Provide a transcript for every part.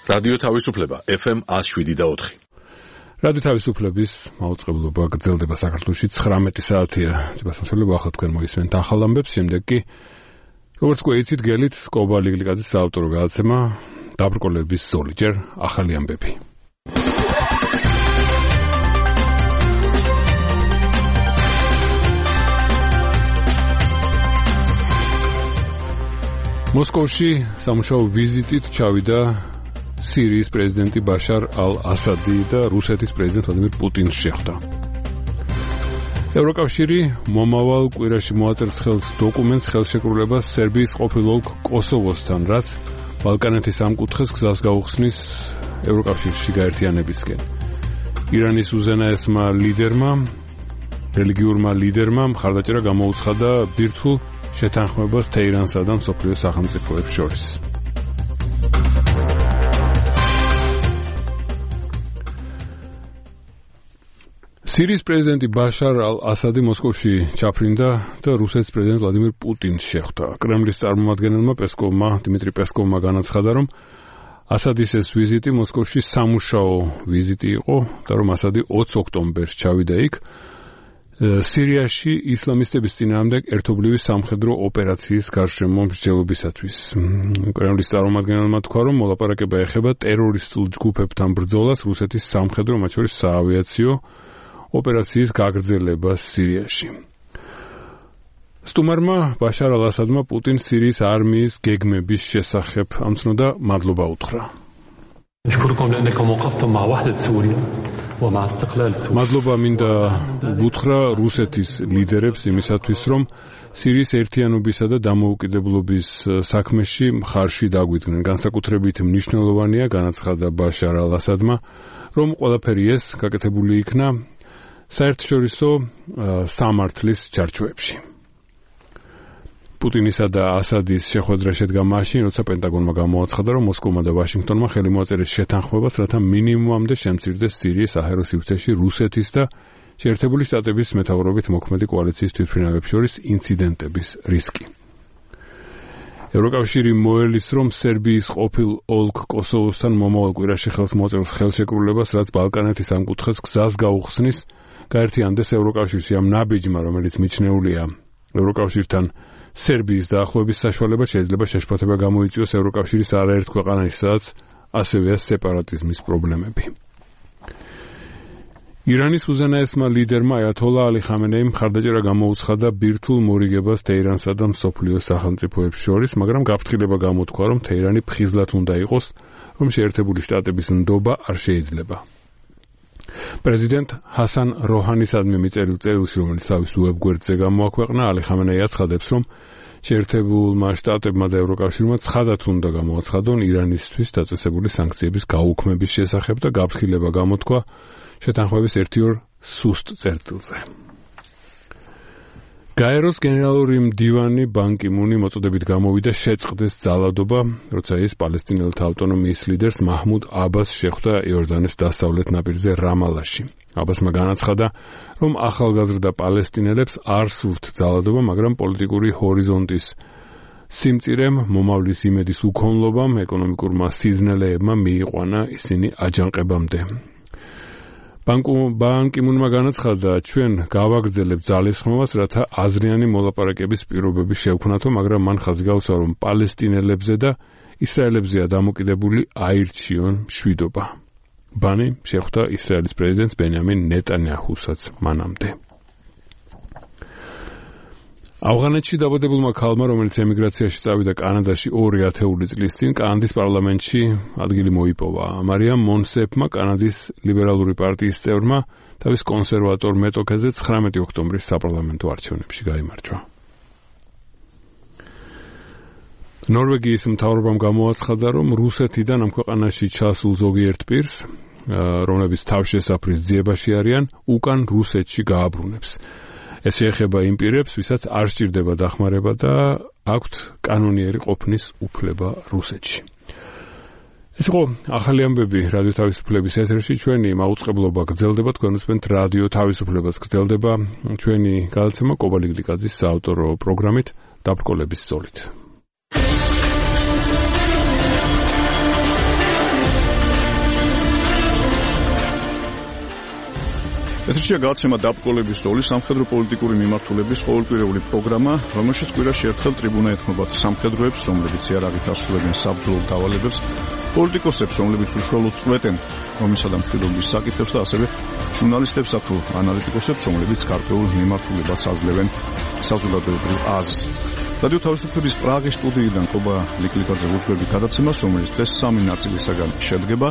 რადიო თავისუფლება FM 107.4. რადიო თავისუფლების მაუწყებლობა გრძელდება საქართველოში 19 საათია. ძებასმსვლელობა ახლა თქვენ მოისმენთ ახალ ამბებს, შემდეგ კი როგორც გვეიცით გელით კობა ლიგლიკაძის საავტორო გადაცემა დაბრკოლების ზოლი, ჯერ ახალი ამბები. მოსკოვში სამუშაო ვიზიტით ჩავიდა სირიის პრეზიდენტი ბაშარ ალ-ასადი და რუსეთის პრეზიდენტ ვლადიმირ პუტინს შეხვდა. ევროკავშირი მომავალ კვირაში მოაწერს ხელს დოკუმენტს ხელშეკრულებას სერბიის ყოფილ ოლქ კოსოვოსთან, რაც ბალკანეთის ამ კუთხეს გზას გაუხსნის ევროკავშირში გაერთიანებისკენ. ირანის უზენაესმა ლიდერმა, რელიგიურმა ლიდერმა მხარდაჭერა გამოუცხადა ბირთვულ შეთანხმებას თეირანსა და მსოფლიო სახელმწიფოებს შორის. სირიის პრეზიდენტი ბაშარ ალ-ასადი მოსკოვში ჩაფრინდა და რუსეთის პრეზიდენტ ვლადიმირ პუტინს შეხვდა. კრემლის წარმომადგენელმა დიმიტრი პესკოვმა განაცხადა, რომ ასადის ეს ვიზიტი მოსკოვში სამუშაო ვიზიტი იყო და რომ ასადი 20 ოქტომბერს ჩავიდა იქ სირიაში ისლამისტების წინააღმდეგ ერთობლივი სამხედრო ოპერაციის გარშემო მსჯელობისათვის. კრემლის წარმომადგენელმა თქვა, რომ მოლაპარაკება ეხება ტერორისტულ ჯგუფებთან ბრძოლას რუსეთის სამხედრო, მათ შორის საავიაციო ოპერაციის გაგრძელებას სირიაში. სტუმარმა ბაშარ ალ-ასადმა პუტინს სირიის არმიის გეგმების შესახებ ამცნო და მადლობა უთხრა. მადლობა მინდა უთხრა რუსეთის ლიდერებს იმისათვის, რომ სირიის ერთიანობისა და დამოუკიდებლობის საქმეში მხარში დაგვიდგნენ. განსაკუთრებით მნიშვნელოვანია, განაცხადა ბაშარ ალ-ასადმა, რომ ყველაფერი ეს გაკეთებული იქნა საერთაშორისო სამართლის ჩარჩოებში. პუტინისა და ასადის შეხვედრა შედგა მაშინ, როცა პენტაგონმა გამოაცხადა, რომ მოსკოვმა და ვაშინგტონმა ხელი მოაწერეს შეთანხმებას, რათა მინიმუმამდე შემცირდეს სირიის საჰაერო სივრცეში რუსეთის და შეერთებული შტატების მეთაურობით მოქმედი კოალიციის თვითმფრინავებს შორის ინციდენტების რისკი. ევროკავშირი მოელის, რომ სერბიის ყოფილ ოლქ კოსოვოსთან მომავალ კვირაში ხელს მოაწერს ხელშეკრულებას, რაც ბალკანეთის ამ კუთხეს გზას გაუხსნის გაერთიანდეს ევროკავშირში. ამ ნაბიჯმა, რომელიც მიჩნეულია ევროკავშირთან სერბიის დაახლოების საშუალება, შეიძლება შეშფოთება გამოიწვიოს ევროკავშირის არაერთ ქვეყანაში, სადაც ასევეა სეპარატიზმის პრობლემები. ირანის უზენაესმა ლიდერმა აიათოლა ალი ხამენეიმ მხარდაჭერა გამოუცხადა ბირთვულ მორიგებას თეირანსა და მსოფლიო სახელმწიფოებს შორის, მაგრამ გაფრთხილება გამოთქვა, რომ თეირანი ფხიზლად უნდა იყოს, რომ შეერთებული შტატების ნდობა არ შეიძლება. პრეზიდენტ ჰასან როჰანისადმი მიწერილ წერილში, რომელიც თავის უებგვერდზე გამოაქვეყნა, ალი ხამენეი აცხადებს, რომ შეერთებულმა შტატებმა და ევროკავშირმა ცხადად უნდა გამოაცხადონ ირანისთვის დაწესებული სანქციების გაუქმების შესახებ და გაფრთხილება გამოთქვა შეთანხმების 1-2 სუსტ წერტილზე. გაეროს გენერალური მდივანი ბან კი მუნი მოწოდებით გამოვიდა შეწყდეს ძალადობა, როცა ის პალესტინელთა ავტონომიის ლიდერს მაჰმუდ აბას შეხვდა იორდანეს დასავლეთ ნაპირზე რამალაში. აბასმა განაცხადა, რომ ახალგაზრდა პალესტინელებს არ სურთ ძალადობა, მაგრამ პოლიტიკური ჰორიზონტის სიმწირემ, მომავლის იმედის უქონლობამ, ეკონომიკურმა სიზნელეებმა მიიყვანა ისინი აჯანყებამდე. ბან კი მუნმა განაცხადა, ჩვენ გავაგრძელებთ ძალისხმევას, რათა აზრიანი მოლაპარაკების პირობები შევქმნათო, მაგრამ მან ხაზი გაუსვა, რომ პალესტინელებზე და ისრაელებზეა დამოკიდებული აირჩიონ მშვიდობა. ბანი შეხვდა ისრაელის პრეზიდენტს ბენიამინ ნეტანიაჰუსაც მანამდე. ავღანეთში დაბადებულმა ქალმა, რომელიც ემიგრაციაში წავიდა კანადაში 2 ათეული წლის წინ, კანადის პარლამენტში ადგილი მოიპოვა. მარიამ მონსეფმა, კანადის ლიბერალური პარტიის წევრმა, თავის კონსერვატორ მეტოქეზე 19 ოქტომბრის საპარლამენტო არჩევნებში გაიმარჯვა. ნორვეგიის მთავრობამ გამოაცხადა, რომ რუსეთიდან ამ ქვეყანაში ჩასულ ზოგიერთ პირს, რომლებიც თავშესაფრის ძიებაში არიან, უკან რუსეთში გააბრუნებს. ეს შეეხება იმ პირებს, ვისაც არ სჭირდება დახმარება და აქვთ კანონიერი ყოფნის უფლება რუსეთში. ეს იყო ახალი ამბები რადიო თავისუფლების ეთერში. ჩვენი მაუწყებლობა გრძელდება, თქვენ უსმენთ რადიო თავისუფლებას. გრძელდება ჩვენი გადაცემა კობა ლიგლიკაძის საავტორო პროგრამით დაბრკოლების ზოლით. ეთერშია გადაცემა დაბკოლების ზოლი სამხედრო პოლიტიკური მიმართულების ყოველკვირეული პროგრამა, რომელშიც კვირაში ერთხელ ტრიბუნა ეთმობათ სამხედროებს, რომლებიც იარაღით ასრულებენ საბრძოლო დავალებებს, პოლიტიკოსებს, რომლებიც უშუალოდ წვეტენ ომისა და მშვიდობის საკითხებს და ასევე ჟურნალისტებსა თუ ანალიტიკოსებს, რომლებიც გარკვეულ მიმართულებას აძლევენ საზოგადოებრივ აზრს. რადიო თავისუფლების პრაღის სტუდიიდან კობა ლიკლიკაძე უძღვებით გადაცემას, რომელიც დღეს 3 ნაწილისაგან შედგება.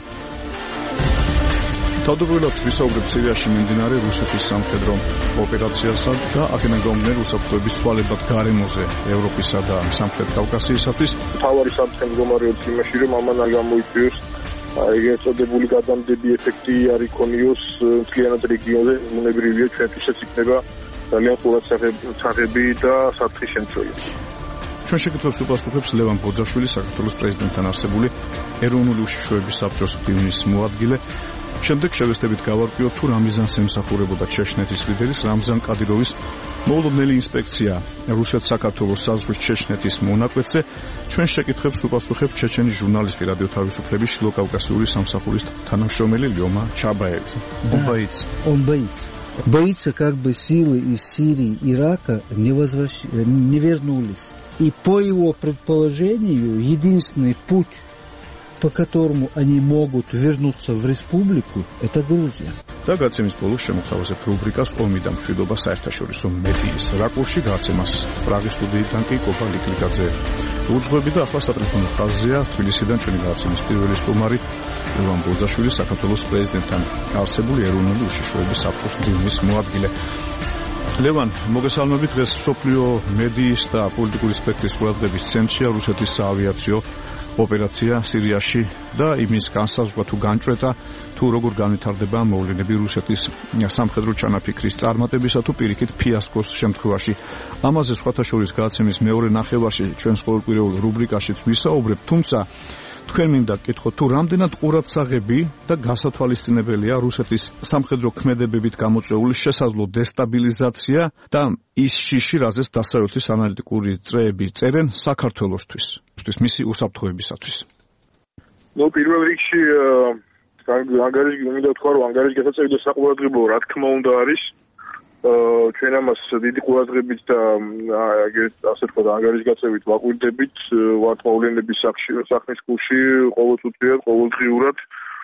თავდაპირველად ვისაუბრებთ სირიაში მიმდინარე რუსეთის სამხედრო ოპერაციასა და აქედან გამომდინარე უსაფრთხოების თვალებად გარემოზე ევროპისა და სამხრეთ კავკასიისათვის. მთავარი საფრთხე მდგომარეობს იმაში, რომ ამან არ გამოიწვიოს ეგრეთ წოდებული გადამდები ეფექტი არ იქონიოს მთლიანად რეგიონზე, ბუნებრივია ჩვენთვისაც იქნება ძალიან ყურადსაღები და საფრთხის შემცველი. ჩვენ შეკითხვებს უპასუხებს ლევან ბოძაშვილი, საქართველოს პრეზიდენტთან არსებული ეროვნული უშიშროების საბჭოს მდივნის მოადგილე. შემდეგ შევესწრებით გავარკვიოთ თუ რა მიზანს ემსახურებოდა ჩეჩნეთის ლიდერის რამზან კადიროვის მოულოდნელი ინსპექცია რუსეთ-საქართველოს საზღვრის ჩეჩნეთის მონაკვეთზე. ჩვენ შეკითხვებს უპასუხებს ჩეჩენის ჟურნალისტი რადიო თავისუფლების შილოკავკასიური სამსახურის თანამშრომელი Лёма Чабаев. Он боится, как бы силы из Сирии, Ирака не вернулись. И по его предположению, единственный путь, по которому они могут вернуться в республику, это Грузия. და გაცემის ბოლოს შემოგთავაზებთ რუბრიკას ომი და მშვიდობა საერთაშორისო მედიის რაკურსში. გაცემას პრაღის სტუდიიდან კი კობა ლიკლიკაძე უძღვები და ახლა სატელეფონო ხაზზეა თბილისიდან ჩვენი გაცემის პირველი სტუმარი ლევან ბოძაშვილი, საქართველოს პრეზიდენტთან არსებული ეროვნული უშიშროების საბჭოს მდივნის მოადგილე. ლევან, მოგესალმებით. დღეს მსოფლიო მედიის და პოლიტიკური სპექტრის ყურადღების ცენტრშია რუსეთის საავიაციო ოპერაცია სირიაში და იმის განსაზღვრა თუ განჭრეთა თუ როგორ განვითარდება მოვლენები რუსეთის სამხედრო ჩანაფიქრის წარმატებისა თუ პირიქით ფიასკოს შემთხვევაში. ამაზე სხვათა შორის გადაცემის მეორე ნახევარში ჩვენს ყოველკვირეულ რუბრიკაშიც ვისაუბრებთ, თუმცა თქვენ მინდა გკითხოთ თუ რამდენად ყურადსაღები და გასათვალისწინებელია რუსეთის სამხედრო ქმედებებით გამოწვეული შესაძლო დესტაბილიზაცია და ის შიში, რაზეც დასავლეთის ანალიტიკური წრეები წერენ საქართველოსთვის, მისი უსაფრთხოებისათვის. პირველ რიგში მინდა ვთქვა, რომ ანგარიშის გასაწევი და საყურადღებო რა თქმა უნდა არის. ჩვენ ამას დიდი ყურადღებით და ასე ვთქვათ, ანგარიშის გაწევით ვაკვირდებით, ვართ მოვლენების საქმის კურსში ყოველწუთიურად, ყოველდღიურად.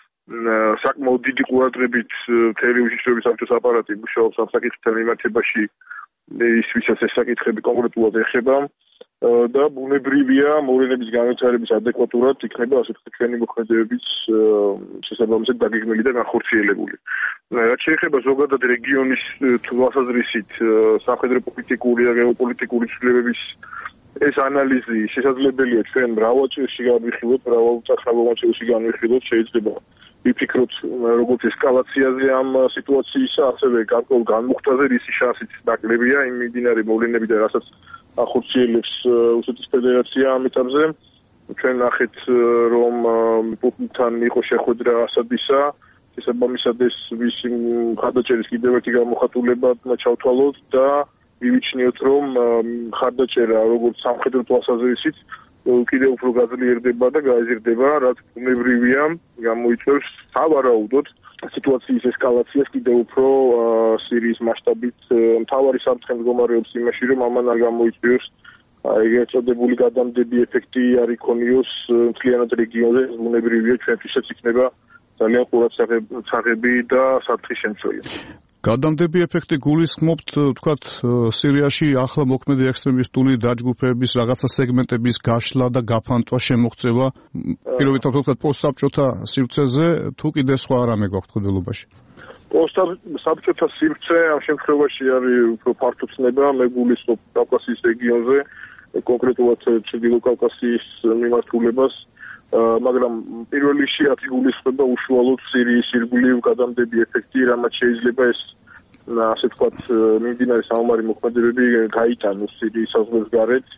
საკმაოდ დიდი ყურადღებით მთელი უშიშროების საბჭოს აპარატი მუშაობს ამ საკითხთან მიმართებაში, ის ვისაც ეს საკითხები კონკრეტულად ეხება. და ბუნებრივია მოვლენების განვითარების ადეკვატურად იქნება ასე ვთქვათ ჩვენი მოქმედებების შესაბამისად დაგეგმილი და განხორციელებული. რაც შეეხება ზოგადად რეგიონის თვალსაზრისით სამხედრო პოლიტიკური და გეოპოლიტიკური ცვლილებების ეს ანალიზი შესაძლებელია ჩვენ მრავალ წელში განვიხილოთ, მრავალ წელში განვიხილოთ, შეიძლება ვიფიქროთ როგორც ესკალაციაზე ამ სიტუაციისა, ასევე გარკვეულ განმუხტაზე, რის შანსიც ნაკლებია იმ მიმდინარე მოვლენებიდან, რასაც ახორციელებს რუსეთის ფედერაცია ამ ეტაპზე. ჩვენ ნახეთ, რომ პუტინთან იყო შეხვედრა ასადისა, შესაბამისად ეს მისი მხარდაჭერის კიდევ ერთი გამოხატულება ჩავთვალოთ და მივიჩნიოთ, რომ მხარდაჭერა როგორც სამხედრო თვალსაზრისით კიდევ უფრო გაძლიერდება და გაიზრდება, რაც ბუნებრივია გამოიწვევს სავარაუდოდ სიტუაციის ესკალაციას კიდევ უფრო სირიის მასშტაბით. მთავარი საფრთხე მდგომარეობს იმაში, რომ ამან არ გამოიწვიოს ეგრეთ წოდებული გადამდები ეფექტი არ იქონიოს მთლიანად რეგიონზე, ბუნებრივია ჩვენთვისაც იქნება ძალიან ყურადსაღები და საფრთხის შემცველი. გადამდები ეფექტი გულისხმობთ, ვთქვათ, სირიაში ახლა მოქმედი ექსტრემისტული დაჯგუფების რაღაცა სეგმენტების გაშლა და გაფანტვა შემოღწევა, პირობითად ვთქვათ, პოსტსაბჭოთა სივრცეზე, თუ კიდე სხვა რამე გვაქვს მხედველობაში? პოსტსაბჭოთა სივრცე ამ შემთხვევაში არის უფრო ფართო ცნება, მე გულისხმობ კავკასიის რეგიონზე, კონკრეტულად ჩრდილო კავკასიის მიმართულებას. მაგრამ პირველ რიგში ათიგულისხმება უშუალოდ სირიის ირგვლივ გადამდები ეფექტი, რამაც შეიძლება ეს ასე ვთქვათ მიმდინარე საომარი მოქმედებები გაიტანოს სირიის საზღვრის გარეთ.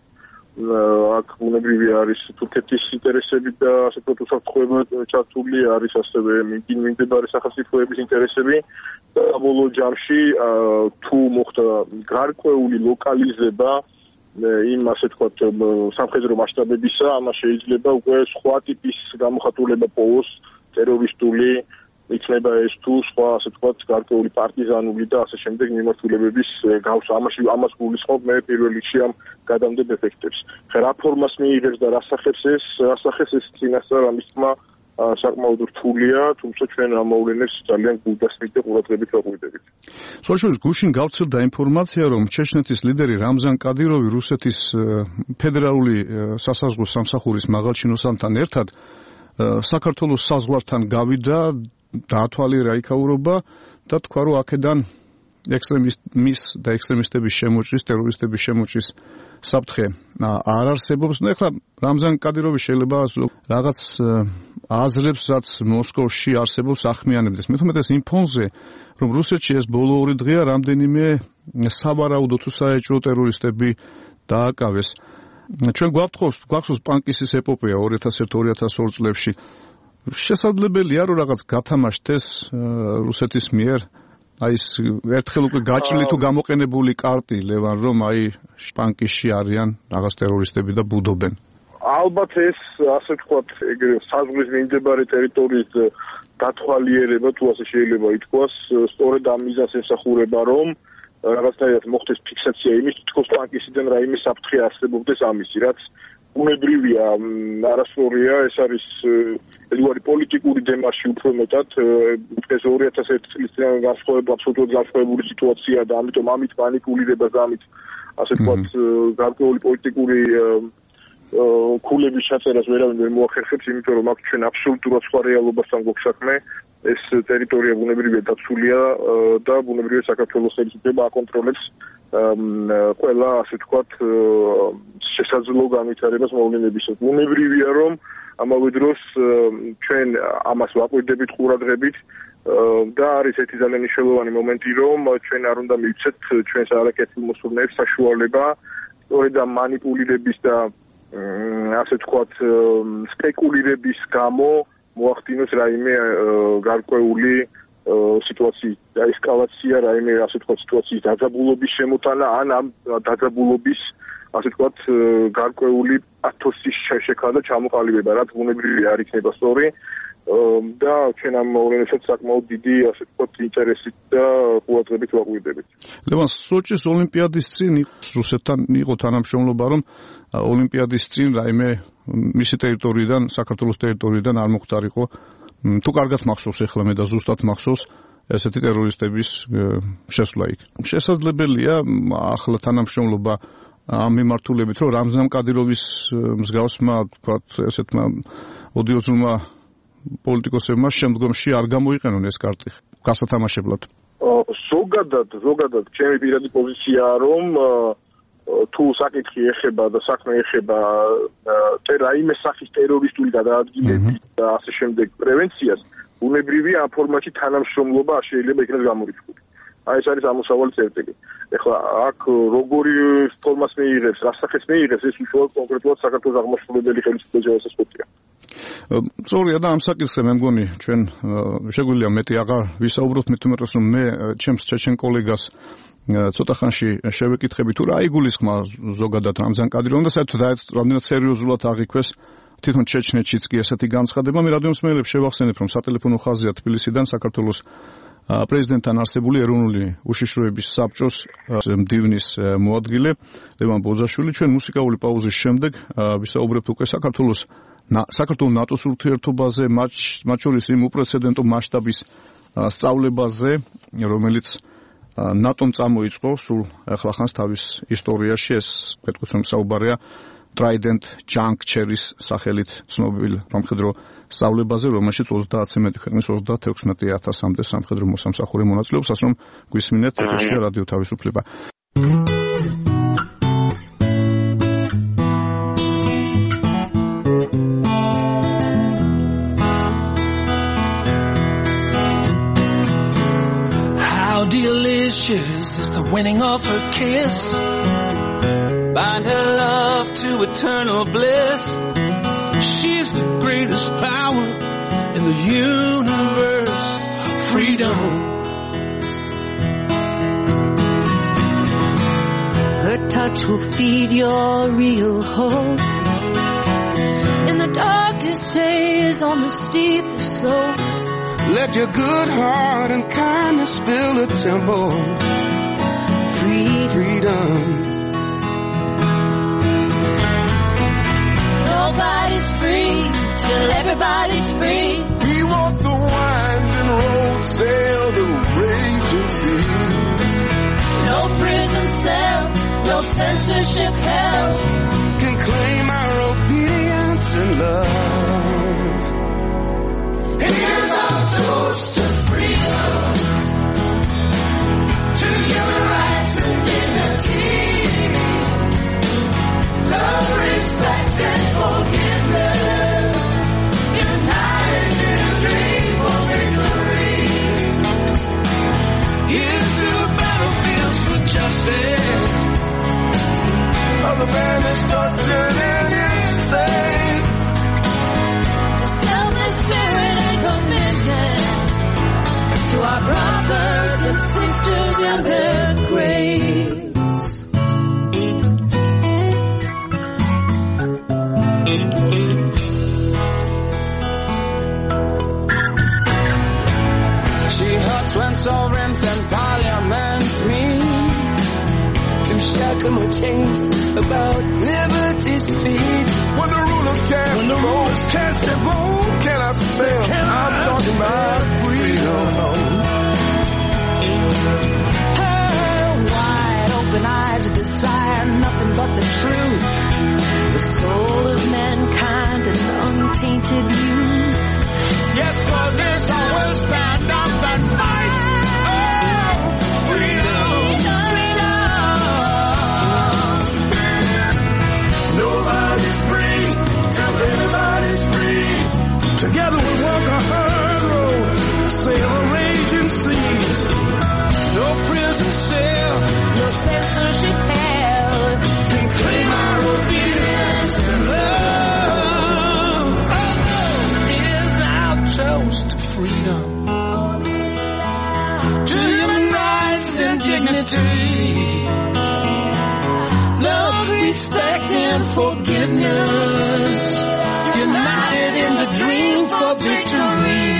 აქ ბუნებრივია არის თურქეთის ინტერესები და ასე ვთქვათ უსაფრთხოება ჩართული, არის ასევე მიმდებარე სახელმწიფოების ინტერესები და ბოლო ჯამში თუ მოხდა გარკვეული ლოკალიზება იმ ასე ვთქვათ სამხედრო მასშტაბებისა, ამას შეიძლება უკვე სხვა ტიპის გამოხატულება პოვოს, ტერორისტული იქნება ეს თუ სხვა ასე თქვა გარკვეული პარტიზანული და ასე შემდეგ მიმართულებების გავსვა. ამას გულისხმობ მე პირველ რიგში ამ გადამდებ ეფექტებს. რა ფორმას მიიღებს და რა სახეს ეს წინასწარ ამის თქმა საკმაოდ რთულია, თუმცა ჩვენ ამ მოვლენებს ძალიან გულდასმით და ყურადღებით ვაღვიდებით. სოციალურ გუშინ გავრცელდა ინფორმაცია, რომ ჩეჩნეთის ლიდერი რამზან კადიროვი რუსეთის ფედერალური სასაზღვრო სამსახურის მაღალჩინოსანთან ერთად საქართველოს საზღვართან გავიდა, დაათვალიერა იქაურობა და თქვა, რომ აქედან ექსტრემიზმის და ექსტრემისტების შემოჭრის, ტერორისტების შემოჭრის საფრთხე არ არსებობს. ნუ ეხლა რამზან კადიროვი შეიძლება რაღაც აზრებს, რაც მოსკოვში არსებობს, ახმიანებდეს. მithumetes იმ ფონზე, რომ რუსეთში ეს ბოლო 2 დღეა რამდენიმე სავარაუდო თუ საეჭვო ტერორისტები დააკავეს. ჩვენ გვახსოვს პანკისის ეპოპეა 2001-2002 წლებში. შესაძლებელია, რომ რაღაც გათამაშდეს რუსეთის მიერ აი ეს ერთხელ უკვე გაჭრილი თუ გამოყენებული კარტი ლევან, რომ აი პანკისში არიან რაღაც ტერორისტები და ბუდობენ. ალბათ ეს ასე ვთქვათ, საზღვრის მიმდებარე ტერიტორიის დათვალიერება თუ ასე შეიძლება ითქვას, სწორედ ამ მიზანს ემსახურება, რომ რაღაცნაირად მოხდეს ფიქსაცია იმის, თქოს პანკისიდან რაიმე საფრთხე არსებობდეს ამისი, რაც უნებრივია, არასწორია, ეს არის ეგრე პოლიტიკური დემარში უფრო მეტად, ეს 2001 წლის წინ აბსოლუტურად განსხვავებული სიტუაცია და ამიტომ ამით მანიპულირება და ამით ასე ვთქვათ, გარკვეული პოლიტიკური ქულების ჩაწერას ვერავინ ვერ მოახერხებს, იმიტომ რომ აქ ჩვენ აბსოლუტურად სხვა რეალობასთან გვაქვს საქმე. ეს ტერიტორია ბუნებრივია დაცულია და ბუნებრივია საქართველოს ხელისუფლება აკონტროლებს ყველა ასე ვთქვათ შესაძლო განვითარებას მოვლენებისას. ბუნებრივია რომ ამავე დროს ჩვენ ამას ვაკვირდებით ყურადღებით და არის ერთი ძალიან მნიშვნელოვანი მომენტი, რომ ჩვენ არ უნდა მივცეთ ჩვენს არაკეთილ მოსურნეებს საშუალება სწორედ ამ მანიპულირების და ასე ვთქვათ სპეკულირების გამო მოახდინოს რაიმე გარკვეული სიტუაციის ესკალაცია, რაიმე ასე ვთქვათ სიტუაციის დაძაბულობის შემოტანა ან ამ დაძაბულობის ასე ვთქვათ გარკვეული ათოსის შექმნა და ჩამოყალიბება, რაც ბუნებრივია არ იქნება სწორი და ჩვენ ამ მოვლენებსაც საკმაოდ დიდი ასე ვთქვათ ინტერესით და ყურადღებით ვაღვიდებით. ლევან, სოჭის ოლიმპიადის წინ რუსეთთან იყო თანამშრომლობა, რომ ოლიმპიადის წინ რაიმე მისი ტერიტორიიდან, საქართველოს ტერიტორიიდან არ მოხდარიყო. თუ კარგად მახსოვს ახლა მე და ზუსტად მახსოვს ესეთი ტერორისტების შესვლა იქ. შესაძლებელია ახლა თანამშრომლობა ამ მიმართულებით, რომ რამზან კადიროვის მსგავსმა, თქვათ, ესეთმა ოდიოზულმა პოლიტიკოსებმა შემდგომში არ გამოიყენონ ეს კარტი გასათამაშებლად. ზოგადად ჩემი პირადი პოზიციაა, რომ თუ საკითხი ეხება და საქმე ეხება რაიმე სახის ტერორისტული გადაადგილების და ასე შემდეგ პრევენციას, ბუნებრივია ამ ფორმატში თანამშრომლობა შეიძლება იქნას გამორიცხული. აი ეს არის ამოსავალი წერტილი. ეხლა აქ როგორი ფორმას მიიღებს, რა სახეს მიიღებს, ეს უშუალოდ კონკრეტულად საქართველოს აღმასრულებელი ხელისუფლების შესაძლებლია. სწორია და ამ საკითხზე მე მგონი ჩვენ შეგვიძლია მეტი აღარ ვისაუბროთ, მithumetes რომ მე ჩემს ჩეჩენ კოლეგას ცოტა ხანში შევეკითხები თუ რა იგულისხმა ზოგადად რამზან კადიროვმა და საერთოდ რამდენად სერიოზულად აღიქვეს თვითონ ჩეჩნეთშიც კი ესეთი განცხადება. მე რადიომსმენელებს შევახსენებ, რომ სატელეფონო ხაზია თბილისიდან საქართველოს პრეზიდენტთან არსებული ეროვნული უშიშროების საბჭოს მდივნის მოადგილე ლევან ბოძაშვილი. ჩვენ მუსიკალური პაუზის შემდეგ ვისაუბრებთ უკვე საქართველოს ნატოს ურთიერთობაზე, მათ შორის იმ უპრეცედენტო მასშტაბის სწავლებაზე, რომელიც ნატომ წამოიწყო სულ ახლახანს თავის ისტორიაში. ეს მეტყვით რომ საუბარია Trident Juncture-ის სახელით ცნობილ სამხედრო სწავლებაზე, რომელშიც 30-ე ქვეყნის 36,000-მდე სამხედრო მოსამსახური მონაწილეობს, ასე რომ გვისმინეთ ეთერში რადიო თავისუფლება. Is the winning of her kiss, bind her love to eternal bliss. She's the greatest power in the universe. Freedom. Her touch will feed your real hope. In the darkest days, on the steepest slope, Let your good heart and kindness fill the temple. Freedom. Nobody's free till everybody's free. We walk the winding road, sail the raging sea. No prison cell, no censorship hell can claim our obedience and love. Here's our toast to freedom, to human rights and dignity, love, respect, and forgiveness, united in a dream for victory. Here's to battlefields for justice, other banished, tortured, and enslaved. Selfless spirit and commitment to our brothers and sisters in their graves. She hurts when sovereigns and parliaments meet to shackle my chains about liberty's feet. When the rulers cast their vote, cannot spell. I'm talking about freedom. Her wide open eyes desire nothing but the truth, the soul of mankind and untainted youth. Yes, for this I will stand up and fight. Oh, freedom. Nobody's free till everybody's free. Together we walk a hard road, sail the raging seas. No prison cell, No censorship hell can claim our obedience and love. Oh, is our toast to freedom, to human rights and dignity. Love, respect, and forgiveness, united in the dream for victory.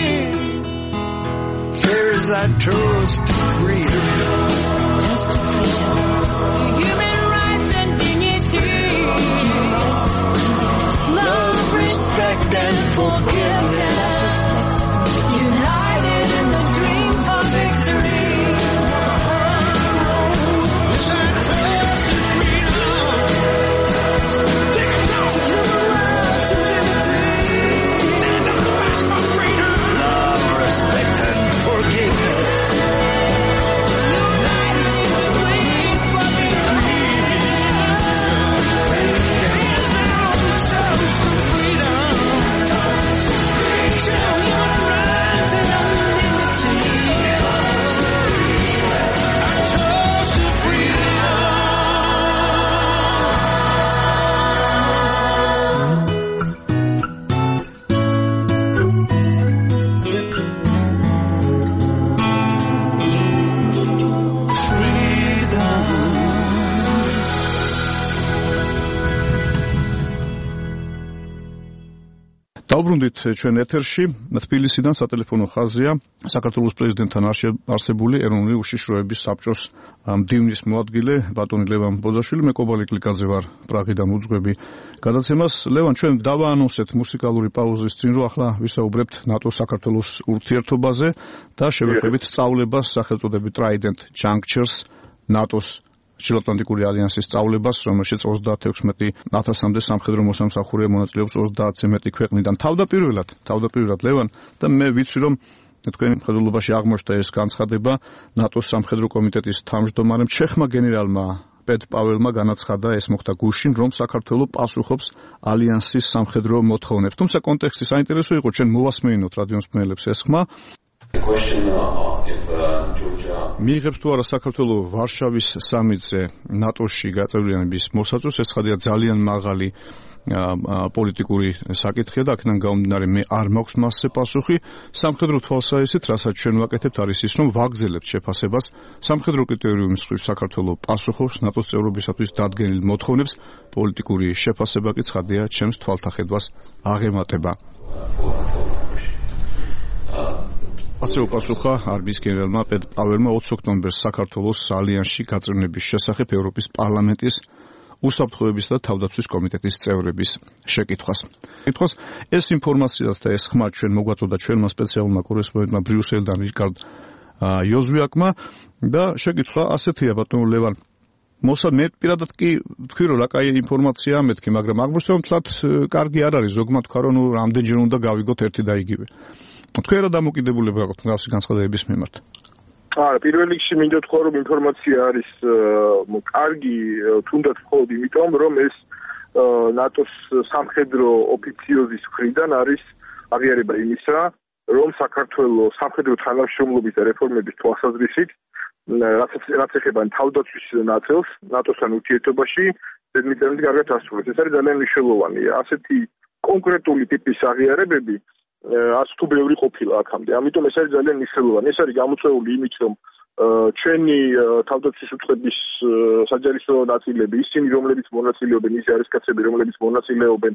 Here's our toast to freedom, just to freedom, to human rights and dignity. Love, respect, and forgiveness, united in the dream for victory. დავბრუნდით ჩვენ ეთერში. თბილისიდან სატელეფონო ხაზია საქართველოს პრეზიდენტთან არსებული ეროვნული უშიშროების საბჭოს მდივნის მოადგილე ბატონი ლევან ბოძაშვილი. მე კობალი კლიკაძე ვარ პრაღიდან უძღვები გადაცემას. ლევან, ჩვენ დავაანონსეთ მუსიკალური პაუზის წინ, რომ ახლა ვისაუბრებთ ნატო-საქართველოს ურთიერთობაზე და შევეხებით სწავლებას, სახელწოდებით Trident Junctures, ნატოს ჩრდილოატლანტიკური ალიანსის სწავლებას, რომელშიც 36,000-მდე სამხედრო მოსამსახურე მონაწილეობს 30-ზე მეტი ქვეყნიდან. თავდაპირველად ლევან, და მე ვიცი, რომ თქვენ მხედველობაში აღმოჩნდა ეს განცხადება ნატოს სამხედრო კომიტეტის თავმჯდომარემ ჩეხმა გენერალმა პეტ პაველმა განაცხადა, ეს მოხდა გუშინ, რომ საქართველო პასუხობს ალიანსის სამხედრო მოთხოვნებს. თუმცა კონტექსტი საინტერესო იყო, ჩვენ მოვასმენინოთ რადიომსმენელებს ეს ხმა. მიიღებს თუ არა საქართველო ვარშავის სამიტზე ნატოში გაწევრიანების მოსაწვევს, ეს ხადია ძალიან მაღალი პოლიტიკური საკითხია და აქედან გამომდინარე მე არ მაქვს მასზე პასუხი. სამხედრო თვალსაზრისით, რასაც ჩვენ ვაკეთებთ, არის ის, რომ ვაგრძელებთ შეფასებას სამხედრო კრიტერიუმის მხრივ საქართველო პასუხობს ნატოს წევრობისათვის დადგენილ მოთხოვნებს. პოლიტიკური შეფასება კი ცხადია ჩემს თვალთახედვას აღემატება. ასე უპასუხა არმიის გენერალმა პეტრ პაველმა 20 ოქტომბერს საქართველოს ალიანსში გაწევრების შესახებ ევროპის პარლამენტის უსაფრთხოებისა და თავდაცვის კომიტეტის წევრების შეკითხვას. ეს ინფორმაციას და ეს ხმა ჩვენ მოგვაწოდა ჩვენმა სპეციალურმა კორესპონდენტმა ბრიუსელიდან რიკარდ იოზვიაკმა და შეკითხვა ასეთია ბატონო ლევან. მე პირადად კი თქვი რომ რა კაი ინფორმაციაა მეთქი, მაგრამ აღმოჩნდა რომ თლათ კარგი არ არის, ზოგმა თქვა რომ რამდენჯერ უნდა გავიგოთ ერთი და იგივე. თქვენ რა დამოკიდებულება გაქვთ მსგავსი განცხადებების მიმართ? პირველ რიგში მინდა თქვა რომ ინფორმაცია არის კარგი თუნდაც მხოლოდ იმიტომ რომ ეს ნატოს სამხედრო ოფიციოზის მხრიდან არის აღიარება იმისა რომ საქართველოს სამხედრო თანამშრომლობის და რეფორმების თვალსაზრისით რაც ეხება თავდაცვის ნაწილს ნატოსთან ურთიერთობაში ზედმიწევნით კარგად ასრულებს. ეს არის ძალიან მნიშვნელოვანი. ასეთი კონკრეტული ტიპის აღიარებები ას თუ ბევრი ყოფილა აქამდე. ამიტომ ეს არის ძალიან მნიშვნელოვანი. ეს არის გამოწვეული იმით, რომ ჩვენი თავდაცვის უწყების საჯარო ნაწილები, ისინი რომლებიც მონაწილეობენ, ის ჯარისკაცები რომლებიც მონაწილეობენ